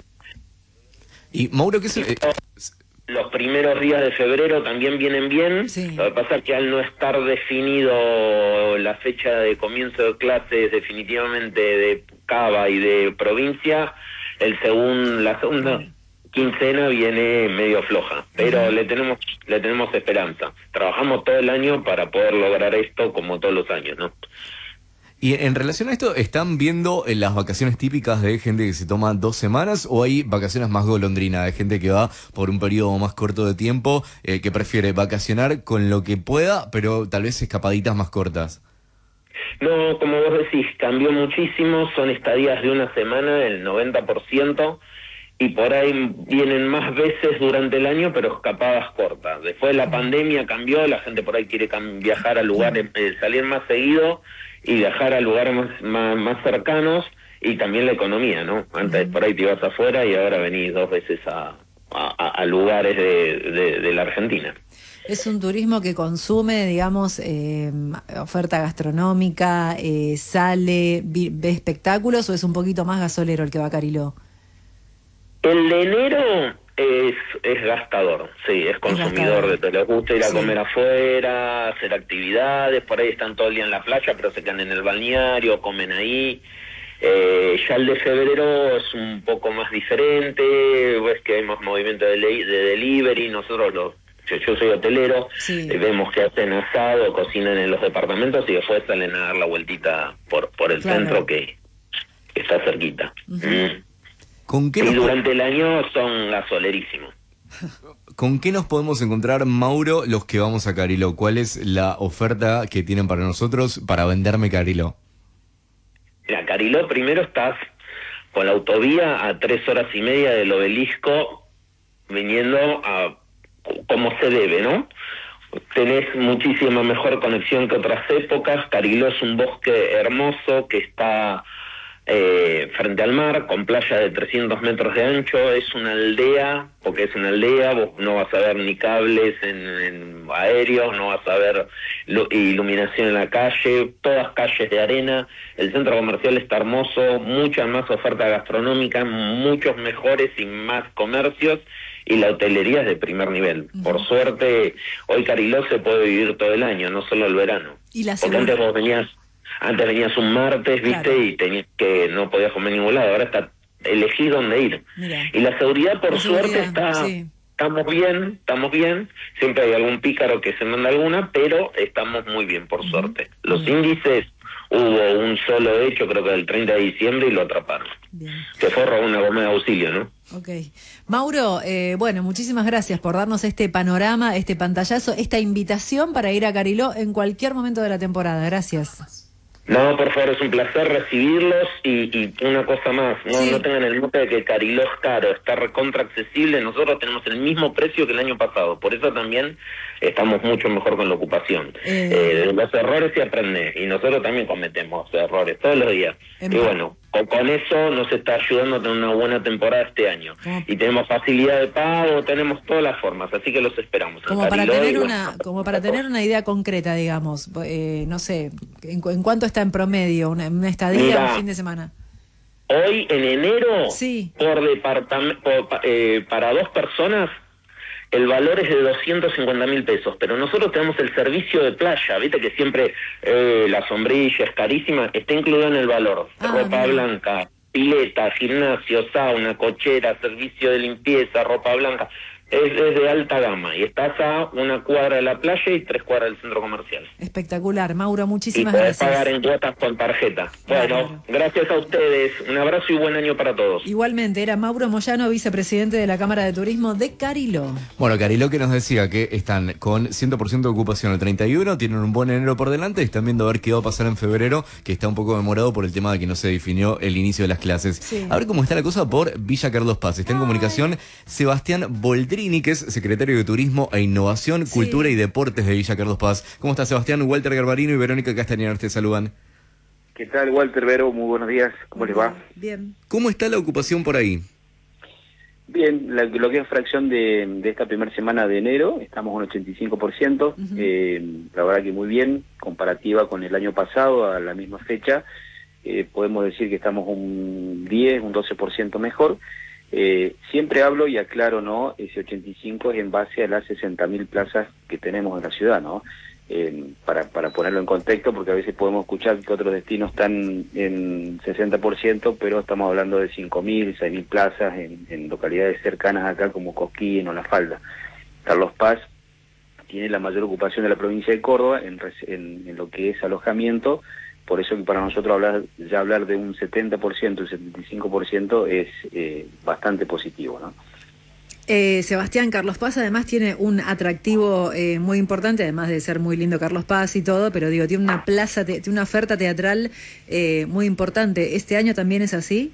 Y Mauro, ¿qué es el...? Los primeros días de febrero también vienen bien. Sí. Lo que pasa es que al no estar definido la fecha de comienzo de clases definitivamente de Cava y de provincia, el segun, la segunda quincena viene medio floja, pero le tenemos le tenemos esperanza. Trabajamos todo el año para poder lograr esto, como todos los años, ¿no? Y en relación a esto, ¿están viendo las vacaciones típicas de gente que se toma dos semanas o hay vacaciones más golondrina, de gente que va por un periodo más corto de tiempo, eh, que prefiere vacacionar con lo que pueda, pero tal vez escapaditas más cortas? No, como vos decís, cambió muchísimo, son estadías de una semana, el noventa por ciento, y por ahí vienen más veces durante el año, pero escapadas cortas. Después de la pandemia cambió, la gente por ahí quiere viajar a lugares, eh, salir más seguido y viajar a lugares más, más, más cercanos, y también la economía, ¿no? Antes por ahí te ibas afuera y ahora venís dos veces a, a, a lugares de, de, de la Argentina. ¿Es un turismo que consume, digamos, eh, oferta gastronómica, eh, sale, vi, ve espectáculos, o es un poquito más gasolero el que va a Cariló? El de enero es, es gastador, sí, es consumidor, de todo. Les gusta ir a sí. comer afuera, hacer actividades, por ahí están todo el día en la playa, pero se quedan en el balneario, comen ahí. Eh, ya el de febrero es un poco más diferente, ves que hay más movimiento de, de delivery, nosotros los, yo, yo soy hotelero, sí. eh, vemos que hacen asado, cocinan en los departamentos y después salen a dar la vueltita por, por el claro. centro que, que está cerquita. Uh-huh. mm. ¿Con qué y nos durante el año son gasolerísimos. ¿Con qué nos podemos encontrar, Mauro, los que vamos a Cariló? ¿Cuál es la oferta que tienen para nosotros para venderme Cariló? Mira, Cariló primero estás con la autovía a tres horas y media del obelisco, viniendo a como se debe, ¿no? Tenés muchísima mejor conexión que otras épocas. Cariló es un bosque hermoso que está Eh, frente al mar, con playa de trescientos metros de ancho. Es una aldea, porque es una aldea, vos no vas a ver ni cables en, en aéreos, no vas a ver iluminación en la calle, todas calles de arena. El centro comercial está hermoso, mucha más oferta gastronómica, muchos mejores y más comercios, y la hotelería es de primer nivel. Uh-huh. Por suerte, hoy Cariló se puede vivir todo el año, no solo el verano. ¿Y la porque antes vos venías Antes venías un martes, viste, claro. y tenías que no podías comer en ningún lado. Ahora está, elegís dónde ir. Mirá. Y la seguridad, por la suerte, seguridad, está, sí. estamos bien, estamos bien. Siempre hay algún pícaro que se manda alguna, pero estamos muy bien, por uh-huh. suerte. Los uh-huh. índices, hubo un solo hecho, creo que el treinta de diciembre, y lo atraparon. Bien. Que fue robar una goma de auxilio, ¿no? Ok. Mauro, eh, bueno, muchísimas gracias por darnos este panorama, este pantallazo, esta invitación para ir a Cariló en cualquier momento de la temporada. Gracias. No, por favor, es un placer recibirlos, y, y una cosa más, no, sí. no tengan el mote de que Cariló es caro, está recontra accesible. Nosotros tenemos el mismo precio que el año pasado, por eso también estamos mucho mejor con la ocupación. Eh... Eh, de los errores se aprende, y nosotros también cometemos errores todos los días. En y bueno, con, con eso nos está ayudando a tener una buena temporada este año. ¿Cómo? Y tenemos facilidad de pago, tenemos todas las formas, así que los esperamos. Como para tener una, bueno, como para tener una idea concreta, digamos, eh, no sé, en, en cuánto está en promedio una, una estadía, Mira, un fin de semana. Hoy en enero, sí. por departamento, eh, para dos personas, el valor es de doscientos cincuenta mil pesos, pero nosotros tenemos el servicio de playa, viste que siempre eh, la sombrilla es carísima, está incluido en el valor, ah, ropa bien. blanca, pileta, gimnasio, sauna, cochera, servicio de limpieza, ropa blanca. Es, es de alta gama y estás a una cuadra de la playa y tres cuadras del centro comercial. Espectacular, Mauro, Y muchísimas podés gracias. pagar en cuotas con tarjeta. Bueno, gracias a ustedes. Un abrazo y buen año para todos. Igualmente, era Mauro Moyano, vicepresidente de la Cámara de Turismo de Cariló. Bueno, Cariló que nos decía que están con cien por ciento de ocupación el treinta y uno, tienen un buen enero por delante y están viendo a ver qué va a pasar en febrero, que está un poco demorado por el tema de que no se definió el inicio de las clases. Sí. A ver cómo está la cosa por Villa Carlos Paz. Está en comunicación Sebastián Boldrini, que es secretario de Turismo e Innovación, Sí. Cultura y Deportes de Villa Carlos Paz. ¿Cómo está, Sebastián? Walter Garbarino y Verónica Castañar te saludan. ¿Qué tal, Walter, Vero? Muy buenos días. ¿Cómo les va? Bien. ¿Cómo está la ocupación por ahí? Bien, la- lo que es fracción de, de esta primera semana de enero, estamos en un ochenta y cinco por ciento. Ujú. eh, la verdad que muy bien, comparativa con el año pasado, a la misma fecha. Eh, podemos decir que estamos un diez, un doce por ciento mejor. Eh, siempre hablo y aclaro, ¿no? Ese ochenta y cinco es en base a las sesenta mil plazas que tenemos en la ciudad, ¿no? Eh, para, para ponerlo en contexto, porque a veces podemos escuchar que otros destinos están en sesenta por ciento, pero estamos hablando de cinco mil, seis mil plazas en, en localidades cercanas acá como Cosquín o La Falda. Carlos Paz tiene la mayor ocupación de la provincia de Córdoba en, res- en, en lo que es alojamiento. Por eso que para nosotros hablar ya hablar de un setenta por ciento, un setenta y cinco por ciento es eh, bastante positivo, ¿no? Eh, Sebastián, Carlos Paz además tiene un atractivo eh, muy importante, además de ser muy lindo Carlos Paz y todo, pero digo, tiene una plaza, te- tiene una oferta teatral eh, muy importante. ¿Este año también es así?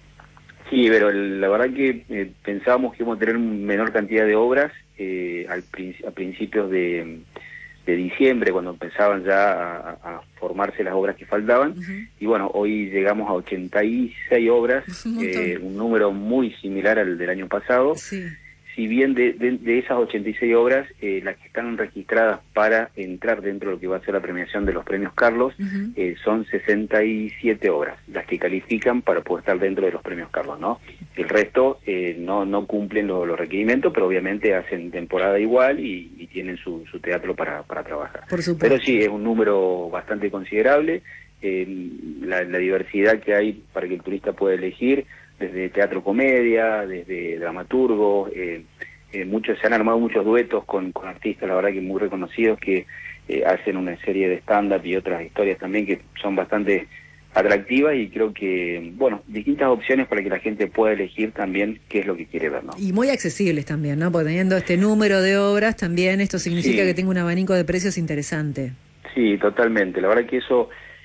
Sí, pero el- la verdad que eh, pensábamos que íbamos a tener una menor cantidad de obras eh, al princi- a principios de, de diciembre, cuando empezaban ya a, a formarse las obras que faltaban. Y bueno, hoy llegamos a ochenta y seis obras, Un montón. eh, un número muy similar al del año pasado. Sí. Si bien de, de, de esas ochenta y seis obras, eh, las que están registradas para entrar dentro de lo que va a ser la premiación de los premios Carlos, Ujú. eh, son sesenta y siete obras, las que califican para poder estar dentro de los premios Carlos, ¿no? El resto eh, no no cumplen lo- los requerimientos, pero obviamente hacen temporada igual y, y tienen su, su teatro para, para trabajar. Por supuesto. Pero sí, es un número bastante considerable, eh, la, la diversidad que hay para que el turista pueda elegir, desde teatro comedia, desde dramaturgos, eh, eh, muchos se han armado muchos duetos con, con artistas, la verdad que muy reconocidos, que eh, hacen una serie de stand-up y otras historias también que son bastante atractivas, y creo que, bueno, distintas opciones para que la gente pueda elegir también qué es lo que quiere ver, ¿no? Y muy accesibles también, ¿no? Porque teniendo este número de obras, también esto significa Sí. que tenga un abanico de precios interesante. Sí, totalmente. La verdad que eso,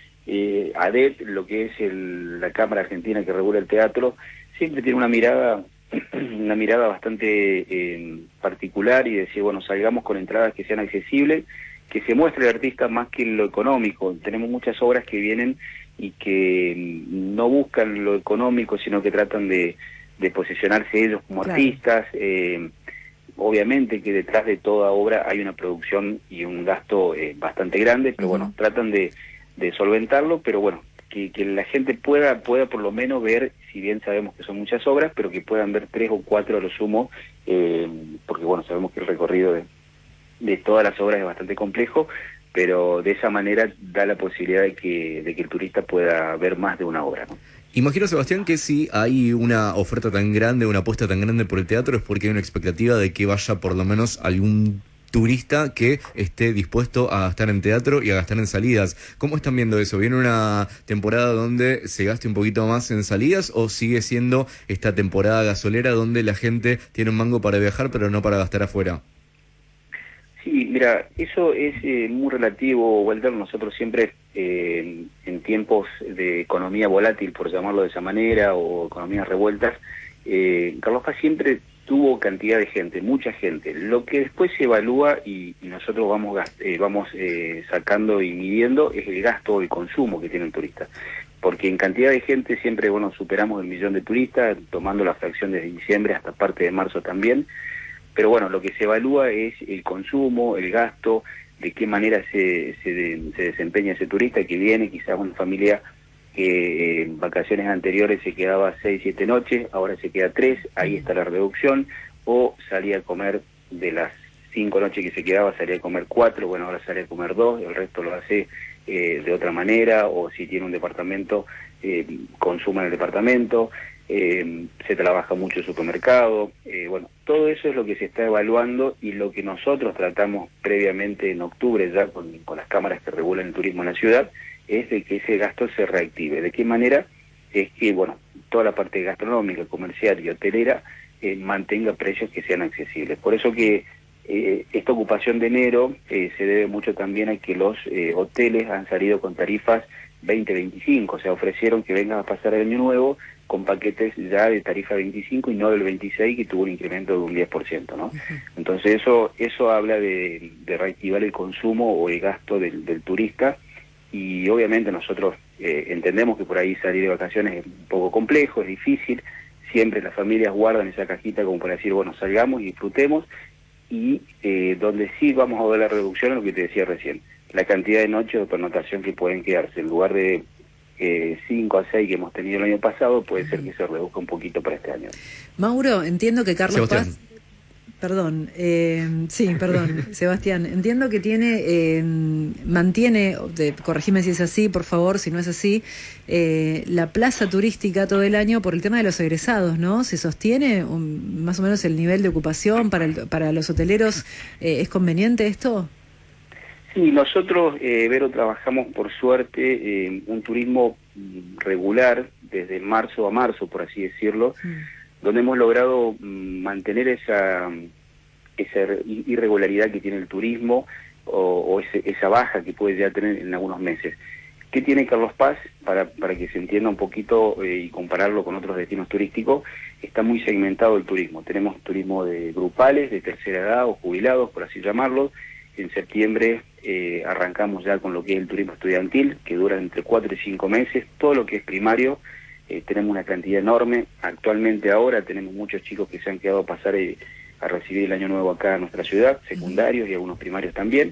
eh, A D E T, lo que es el- la Cámara Argentina que regula el teatro, siempre tiene una mirada una mirada bastante eh, particular, y decir, bueno, salgamos con entradas que sean accesibles, que se muestre el artista más que lo económico. Tenemos muchas obras que vienen y que mm, no buscan lo económico, sino que tratan de, de posicionarse ellos como Claro. artistas. eh, Obviamente que detrás de toda obra hay una producción y un gasto eh, bastante grande, pero bueno, tratan de, de solventarlo, pero bueno, que, que la gente pueda pueda por lo menos ver, si bien sabemos que son muchas obras, pero que puedan ver tres o cuatro a lo sumo, eh, porque bueno, sabemos que el recorrido de, de todas las obras es bastante complejo, pero de esa manera da la posibilidad de que, de que el turista pueda ver más de una obra, ¿no? Imagino, Sebastián, que si hay una oferta tan grande, una apuesta tan grande por el teatro, es porque hay una expectativa de que vaya por lo menos algún turista que esté dispuesto a gastar en teatro y a gastar en salidas. ¿Cómo están viendo eso? ¿Viene una temporada donde se gaste un poquito más en salidas o sigue siendo esta temporada gasolera donde la gente tiene un mango para viajar pero no para gastar afuera? Sí, mira, eso es eh, muy relativo, Walter. Nosotros siempre, eh, en tiempos de economía volátil, por llamarlo de esa manera, o economías revueltas, eh, Carlos Paz siempre tuvo cantidad de gente, mucha gente. Lo que después se evalúa y, y nosotros vamos gast- eh, vamos eh, sacando y midiendo es el gasto o el consumo que tiene el turista. Porque en cantidad de gente siempre, bueno, superamos el millón de turistas, tomando la fracción desde diciembre hasta parte de marzo también. Pero bueno, lo que se evalúa es el consumo, el gasto, de qué manera se, se, de- se desempeña ese turista que viene, quizás una familia que en vacaciones anteriores se quedaba seis, siete noches, ahora se queda tres, ahí está la reducción, o salía a comer de las cinco noches que se quedaba salía a comer cuatro, bueno, ahora sale a comer dos, el resto lo hace eh, de otra manera, o si tiene un departamento, eh, consuma en el departamento, eh, se trabaja mucho el supermercado, eh, bueno, todo eso es lo que se está evaluando y lo que nosotros tratamos previamente en octubre ya con, con las cámaras que regulan el turismo en la ciudad, es de que ese gasto se reactive. ¿De qué manera? Es que, bueno, toda la parte gastronómica, comercial y hotelera eh, mantenga precios que sean accesibles. Por eso que eh, esta ocupación de enero eh, se debe mucho también a que los eh, hoteles han salido con tarifas veinte veinticinco, o sea, ofrecieron que vengan a pasar el año nuevo con paquetes ya de tarifa veinticinco y no del veintiséis, que tuvo un incremento de un diez por ciento, ¿no? Uh-huh. Entonces eso eso habla de, de reactivar el consumo o el gasto del, del turista, y obviamente nosotros eh, entendemos que por ahí salir de vacaciones es un poco complejo, es difícil, siempre las familias guardan esa cajita como para decir, bueno, salgamos y disfrutemos, y eh, donde sí vamos a ver la reducción es lo que te decía recién, la cantidad de noches de pernotación que pueden quedarse, en lugar de cinco a seis que hemos tenido el año pasado, puede ser que se reduzca un poquito para este año. Mauro, entiendo que Carlos Sebastián. Paz... Perdón, eh, sí, perdón, Sebastián. Entiendo que tiene, eh, mantiene, de, corregime si es así, por favor, si no es así, eh, la plaza turística todo el año por el tema de los egresados, ¿no? ¿Se sostiene un, más o menos el nivel de ocupación para, el, para los hoteleros? Eh, ¿Es conveniente esto? Sí, nosotros, eh, Vero, trabajamos por suerte eh, un turismo regular desde marzo a marzo, por así decirlo, mm. donde hemos logrado mm, mantener esa, esa irregularidad que tiene el turismo o, o ese, esa baja que puede ya tener en algunos meses. ¿Qué tiene Carlos Paz? Para, para que se entienda un poquito eh, y compararlo con otros destinos turísticos, está muy segmentado el turismo. Tenemos turismo de grupales, de tercera edad o jubilados, por así llamarlo. En septiembre eh, arrancamos ya con lo que es el turismo estudiantil, que dura entre cuatro y cinco meses. Todo lo que es primario, eh, tenemos una cantidad enorme. Actualmente ahora tenemos muchos chicos que se han quedado a pasar eh, a recibir el año nuevo acá en nuestra ciudad, secundarios y algunos primarios también.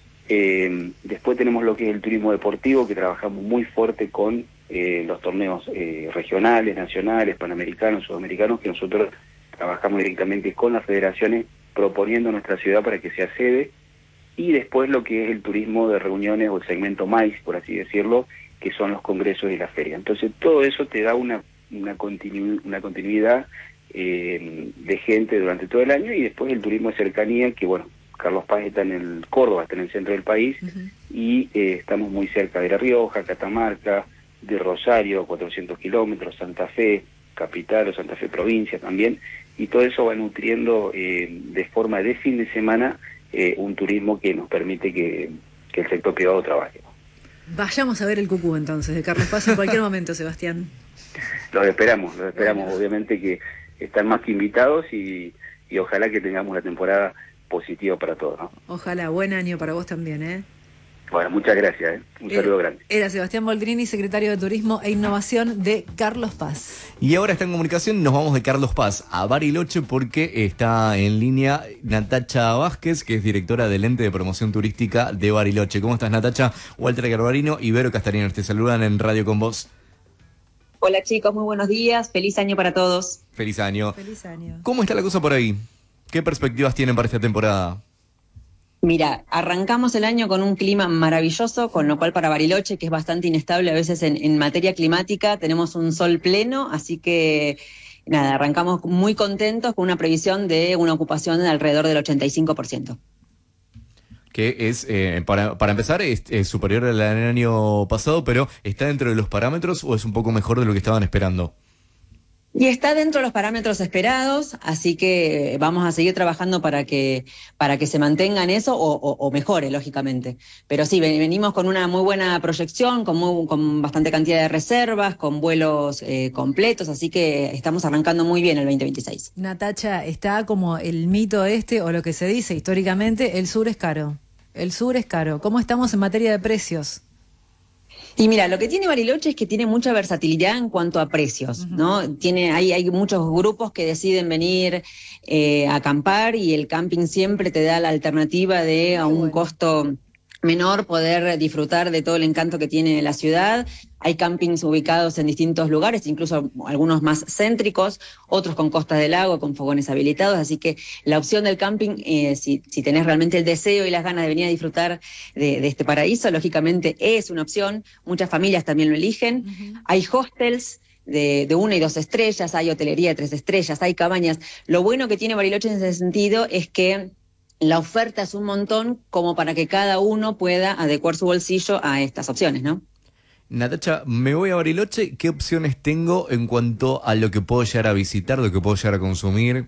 Eh, después tenemos lo que es el turismo deportivo, que trabajamos muy fuerte con eh, los torneos eh, regionales, nacionales, panamericanos, sudamericanos, que nosotros trabajamos directamente con las federaciones proponiendo nuestra ciudad para que sea sede. Y después lo que es el turismo de reuniones o el segmento maíz, por así decirlo, que son los congresos y la feria. Entonces todo eso te da una, una, continu, una continuidad eh, de gente durante todo el año, y después el turismo de cercanía, que bueno, Carlos Paz está en el Córdoba, está en el centro del país, uh-huh. y eh, estamos muy cerca de La Rioja, Catamarca, de Rosario, cuatrocientos kilómetros, Santa Fe, capital o Santa Fe provincia también, y todo eso va nutriendo eh, de forma de fin de semana Eh, un turismo que nos permite que, que el sector privado trabaje. Vayamos a ver el cucú entonces de Carlos Paz en cualquier momento, Sebastián. Los esperamos, los esperamos, bueno. Obviamente que están más que invitados, y, y ojalá que tengamos una temporada positiva para todos, ¿no? Ojalá, buen año para vos también, ¿eh? Bueno, muchas gracias, ¿eh? Un saludo era, grande. Era Sebastián Boldrini, secretario de Turismo e Innovación de Carlos Paz. Y ahora está en comunicación, nos vamos de Carlos Paz a Bariloche porque está en línea Natacha Vázquez, que es directora del ente de promoción turística de Bariloche. ¿Cómo estás, Natacha? Walter Garbarino y Vero Castañón te saludan en Radio con Vos. Hola chicos, muy buenos días, feliz año para todos. Feliz año. Feliz año. ¿Cómo está la cosa por ahí? ¿Qué perspectivas tienen para esta temporada? Mira, arrancamos el año con un clima maravilloso, con lo cual para Bariloche, que es bastante inestable a veces en, en materia climática, tenemos un sol pleno, así que nada, arrancamos muy contentos con una previsión de una ocupación de alrededor del ochenta y cinco por ciento. Que es, eh, para, para empezar, es, es superior al del año pasado, pero ¿está dentro de los parámetros o es un poco mejor de lo que estaban esperando? Y está dentro de los parámetros esperados, así que vamos a seguir trabajando para que para que se mantengan eso o, o, o mejore, lógicamente. Pero sí, venimos con una muy buena proyección, con, muy, con bastante cantidad de reservas, con vuelos eh, completos, así que estamos arrancando muy bien el veinte veintiséis. Natacha, está como el mito este, o lo que se dice históricamente, el sur es caro. El sur es caro. ¿Cómo estamos en materia de precios? Y mira, lo que tiene Bariloche es que tiene mucha versatilidad en cuanto a precios, uh-huh. ¿no? Tiene, hay, hay muchos grupos que deciden venir eh, a acampar, y el camping siempre te da la alternativa de a un costo menor poder disfrutar de todo el encanto que tiene la ciudad. Hay campings ubicados en distintos lugares, incluso algunos más céntricos, otros con costas del lago, con fogones habilitados, así que la opción del camping, eh, si, si tenés realmente el deseo y las ganas de venir a disfrutar de, de este paraíso, lógicamente es una opción, muchas familias también lo eligen. Uh-huh. Hay hostels de, de una y dos estrellas, hay hotelería de tres estrellas, hay cabañas. Lo bueno que tiene Bariloche en ese sentido es que la oferta es un montón como para que cada uno pueda adecuar su bolsillo a estas opciones, ¿no? Natacha, me voy a Bariloche, ¿qué opciones tengo en cuanto a lo que puedo llegar a visitar, lo que puedo llegar a consumir?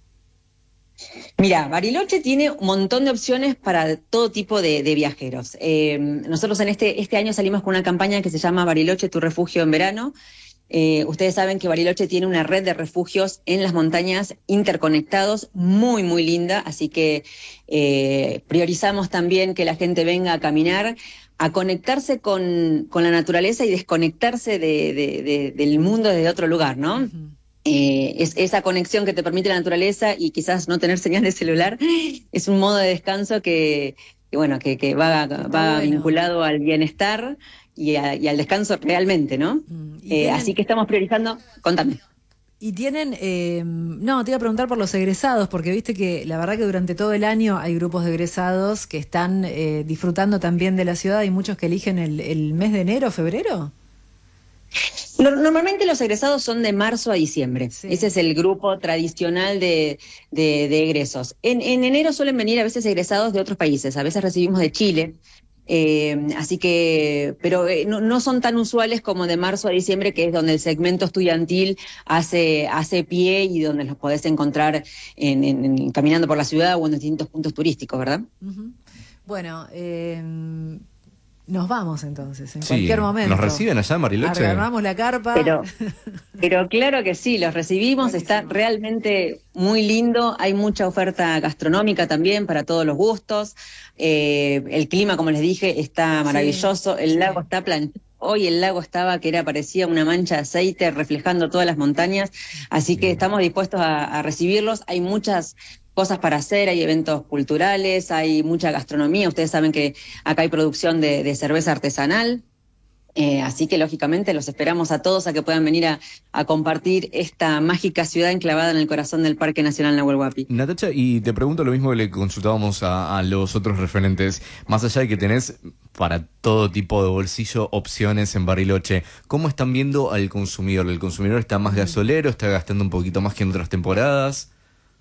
Mira, Bariloche tiene un montón de opciones para todo tipo de, de viajeros. Eh, nosotros en este, este año salimos con una campaña que se llama Bariloche, tu refugio en verano. Eh, ustedes saben que Bariloche tiene una red de refugios en las montañas interconectados muy, muy linda, así que eh, priorizamos también que la gente venga a caminar, a conectarse con, con la naturaleza y desconectarse de, de, de, del mundo desde otro lugar, ¿no? Uh-huh. Eh, es, esa conexión que te permite la naturaleza y quizás no tener señal de celular es un modo de descanso que, que bueno, que, que va, va bueno. vinculado al bienestar y, a, y al descanso realmente, ¿no? Mm, eh, tienen... Así que estamos priorizando, contame. Y tienen, eh, no, te iba a preguntar por los egresados, porque viste que la verdad que durante todo el año hay grupos de egresados que están eh, disfrutando también de la ciudad, hay muchos que eligen el, el mes de enero, febrero. Normalmente los egresados son de marzo a diciembre, sí. Ese es el grupo tradicional de, de, de egresos. En, en enero suelen venir a veces egresados de otros países, a veces recibimos de Chile. Eh, así que, pero eh, no, no son tan usuales como de marzo a diciembre, que es donde el segmento estudiantil hace, hace pie y donde los podés encontrar en, en, en, caminando por la ciudad o en distintos puntos turísticos, ¿verdad? Uh-huh. Bueno, eh, nos vamos entonces, en sí, cualquier momento. ¿Nos reciben allá en Bariloche? Agarramos la carpa. Pero, pero claro que sí, los recibimos, buenísimo. Está realmente muy lindo, hay mucha oferta gastronómica también para todos los gustos. Eh, el clima, como les dije, está maravilloso, sí, el sí. lago está planchado. Hoy el lago estaba que era parecía una mancha de aceite reflejando todas las montañas, así que estamos dispuestos a, a recibirlos. Hay muchas cosas para hacer, hay eventos culturales, hay mucha gastronomía. Ustedes saben que acá hay producción de, de cerveza artesanal. Eh, así que lógicamente los esperamos a todos a que puedan venir a, a compartir esta mágica ciudad enclavada en el corazón del Parque Nacional Nahuel Huapi. Natacha, y te pregunto lo mismo que le consultábamos a, a los otros referentes, más allá de que tenés para todo tipo de bolsillo opciones en Bariloche, ¿cómo están viendo al consumidor? ¿El consumidor está más gasolero, está gastando un poquito más que en otras temporadas?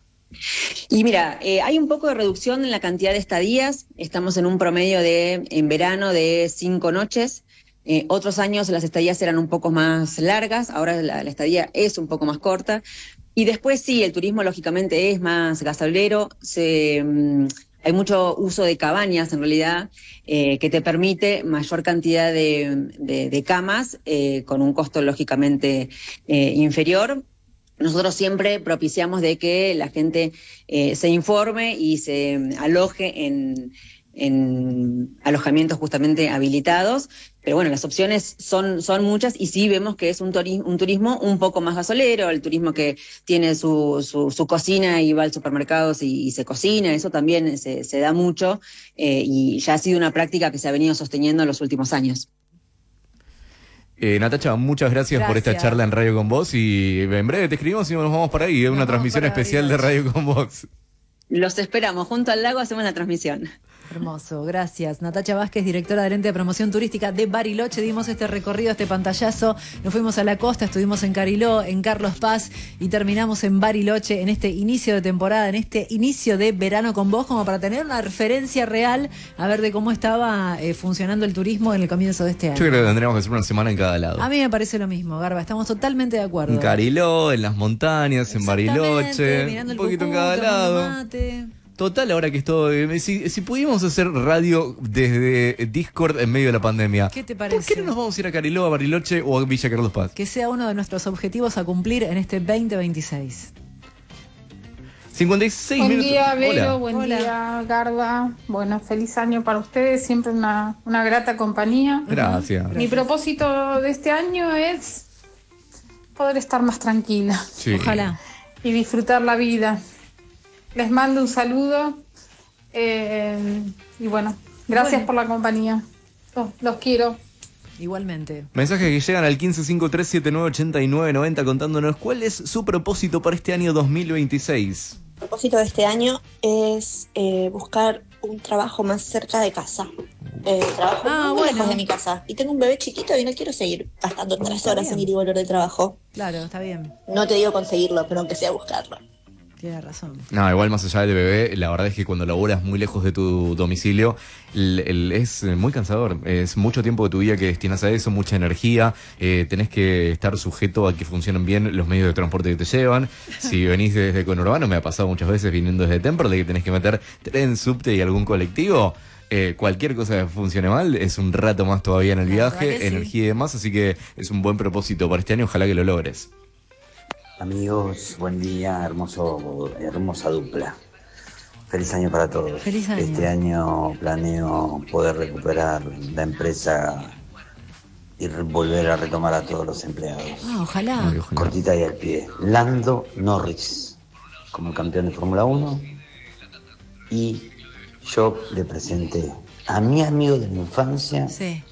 Y mira, eh, hay un poco de reducción en la cantidad de estadías, estamos en un promedio de, en verano, de cinco noches. Eh, otros años las estadías eran un poco más largas, ahora la, la estadía es un poco más corta. Y después sí, el turismo lógicamente es más gasolero, se, mm, hay mucho uso de cabañas en realidad, eh, que te permite mayor cantidad de, de, de camas, eh, con un costo lógicamente eh, inferior. Nosotros siempre propiciamos de que la gente eh, se informe y se aloje en... en alojamientos justamente habilitados, pero bueno, las opciones son, son muchas y sí vemos que es un turismo, un turismo un poco más gasolero, el turismo que tiene su, su, su cocina y va al supermercado y, y se cocina, eso también se, se da mucho eh, y ya ha sido una práctica que se ha venido sosteniendo en los últimos años. Eh, Natacha, muchas gracias, gracias por esta charla en Radio con Vos y en breve te escribimos y nos vamos para ahí, es una transmisión especial de Radio con Vos. Los esperamos, junto al lago hacemos la transmisión. Hermoso, gracias. Natacha Vázquez, directora gerente de promoción turística de Bariloche. Dimos este recorrido, este pantallazo. Nos fuimos a la costa, estuvimos en Cariló, en Carlos Paz y terminamos en Bariloche en este inicio de temporada, en este inicio de verano con vos, como para tener una referencia real a ver de cómo estaba eh, funcionando el turismo en el comienzo de este año. Yo creo que tendríamos que hacer una semana en cada lado. A mí me parece lo mismo, Garba, estamos totalmente de acuerdo. En Cariló, en las montañas, en Bariloche, un poquito en cada lado. Mate. Total, ahora que esto, si, si pudimos hacer radio desde Discord en medio de la pandemia, ¿qué te parece? ¿Por qué no nos vamos a ir a Cariló, a Bariloche o a Villa Carlos Paz? Que sea uno de nuestros objetivos a cumplir en este veinte veintiséis. cincuenta y seis buen minutos. Día, Vero, Hola. buen Hola. día, Garba. Bueno, feliz año para ustedes, siempre una, una grata compañía. Gracias. Mi propósito de este año es poder estar más tranquila. Sí. Ojalá. Y disfrutar la vida. Les mando un saludo eh, y bueno, Gracias Bueno. por la compañía. Los, los quiero. Igualmente. Mensajes que llegan al quince cincuenta y tres setenta y nueve ochenta y nueve noventa contándonos cuál es su propósito para este año dos mil veintiséis. El propósito de este año es eh, buscar un trabajo más cerca de casa. Eh, trabajo Ah, muy bueno. lejos de mi casa. Y tengo un bebé chiquito y no quiero seguir gastando tres Está horas bien. en ir y volver de trabajo. Claro, está bien. No te digo conseguirlo, pero aunque sea buscarlo. Tienes razón. No, igual más allá del bebé, la verdad es que cuando laburas muy lejos de tu domicilio, el- el- es muy cansador. Es mucho tiempo de tu vida que destinas a eso, mucha energía. Eh, tenés que estar sujeto a que funcionen bien los medios de transporte que te llevan. Si venís desde conurbano, me ha pasado muchas veces viniendo desde Temperley que tenés que meter tren, subte y algún colectivo. Eh, cualquier cosa que funcione mal es un rato más todavía en el La verdad viaje, que sí. energía y demás, así que es un buen propósito para este año, ojalá que lo logres. Amigos, buen día, hermoso, hermosa dupla. Feliz año para todos. Feliz año. Este año planeo poder recuperar la empresa y re- volver a retomar a todos los empleados. Ah, ojalá. Cortita y al pie. Lando Norris, como campeón de Fórmula uno. Y yo le presenté a mi amigo de mi infancia, Sí.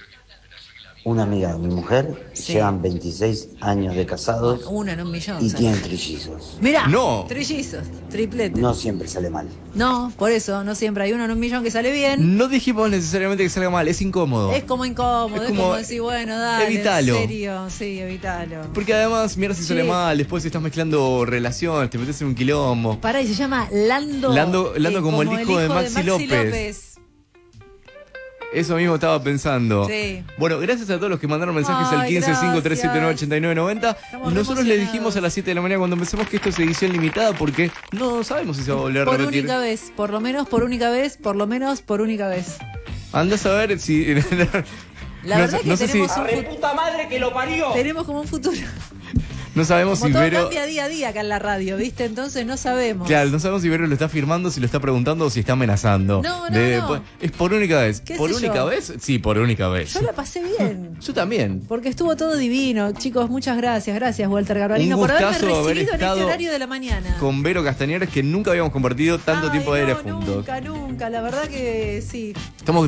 una amiga de mi mujer. Sí. Llevan veintiséis años de casados Uno en un millón. y ¿sabes? tienen trillizos. Mirá, No. trillizos, triplete. No siempre sale mal. No, por eso, no siempre hay uno en un millón que sale bien. No dijimos necesariamente que salga mal, es incómodo. Es como incómodo, Es es como, como, decir, bueno, dale, evitalo. en serio, sí, evitalo. Porque además, mira si sale Sí. mal, después estás mezclando relaciones, te metes en un quilombo. Pará, y se llama Lando. Lando- Lando eh, como el hijo de Maxi López. Eso mismo estaba pensando. Sí. Bueno, gracias a todos los que mandaron mensajes al Ay, quince cincuenta y tres setenta y nueve ochenta y nueve noventa. Estamos Nosotros le emocionados. dijimos a las siete de la mañana cuando empezamos que esto es edición limitada porque no sabemos si se va a volver a Por repetir. única vez, por lo menos por única vez, por lo menos por única vez. Andás a ver si... La no verdad sé- es que no sé si- tenemos un Arre fu- ¡Puta madre que lo parió! tenemos como un futuro. No sabemos Como si todo Vero... cambia día a día acá en la radio, ¿viste? Entonces no sabemos. Claro, no sabemos si Vero lo está firmando, si lo está preguntando o si está amenazando. No, no, no. pues, es por única vez. ¿Qué ¿Por sé única yo? vez? Sí, por única vez. Yo la pasé bien. Yo también. Porque estuvo todo divino. Chicos, muchas gracias. Gracias, Walter Garbarino, Un por haberme gustazo recibido haber en este estado horario de la mañana. Con Vero Castañares, que nunca habíamos compartido tanto tiempo de aire juntos. Nunca, nunca. La verdad que sí. Estamos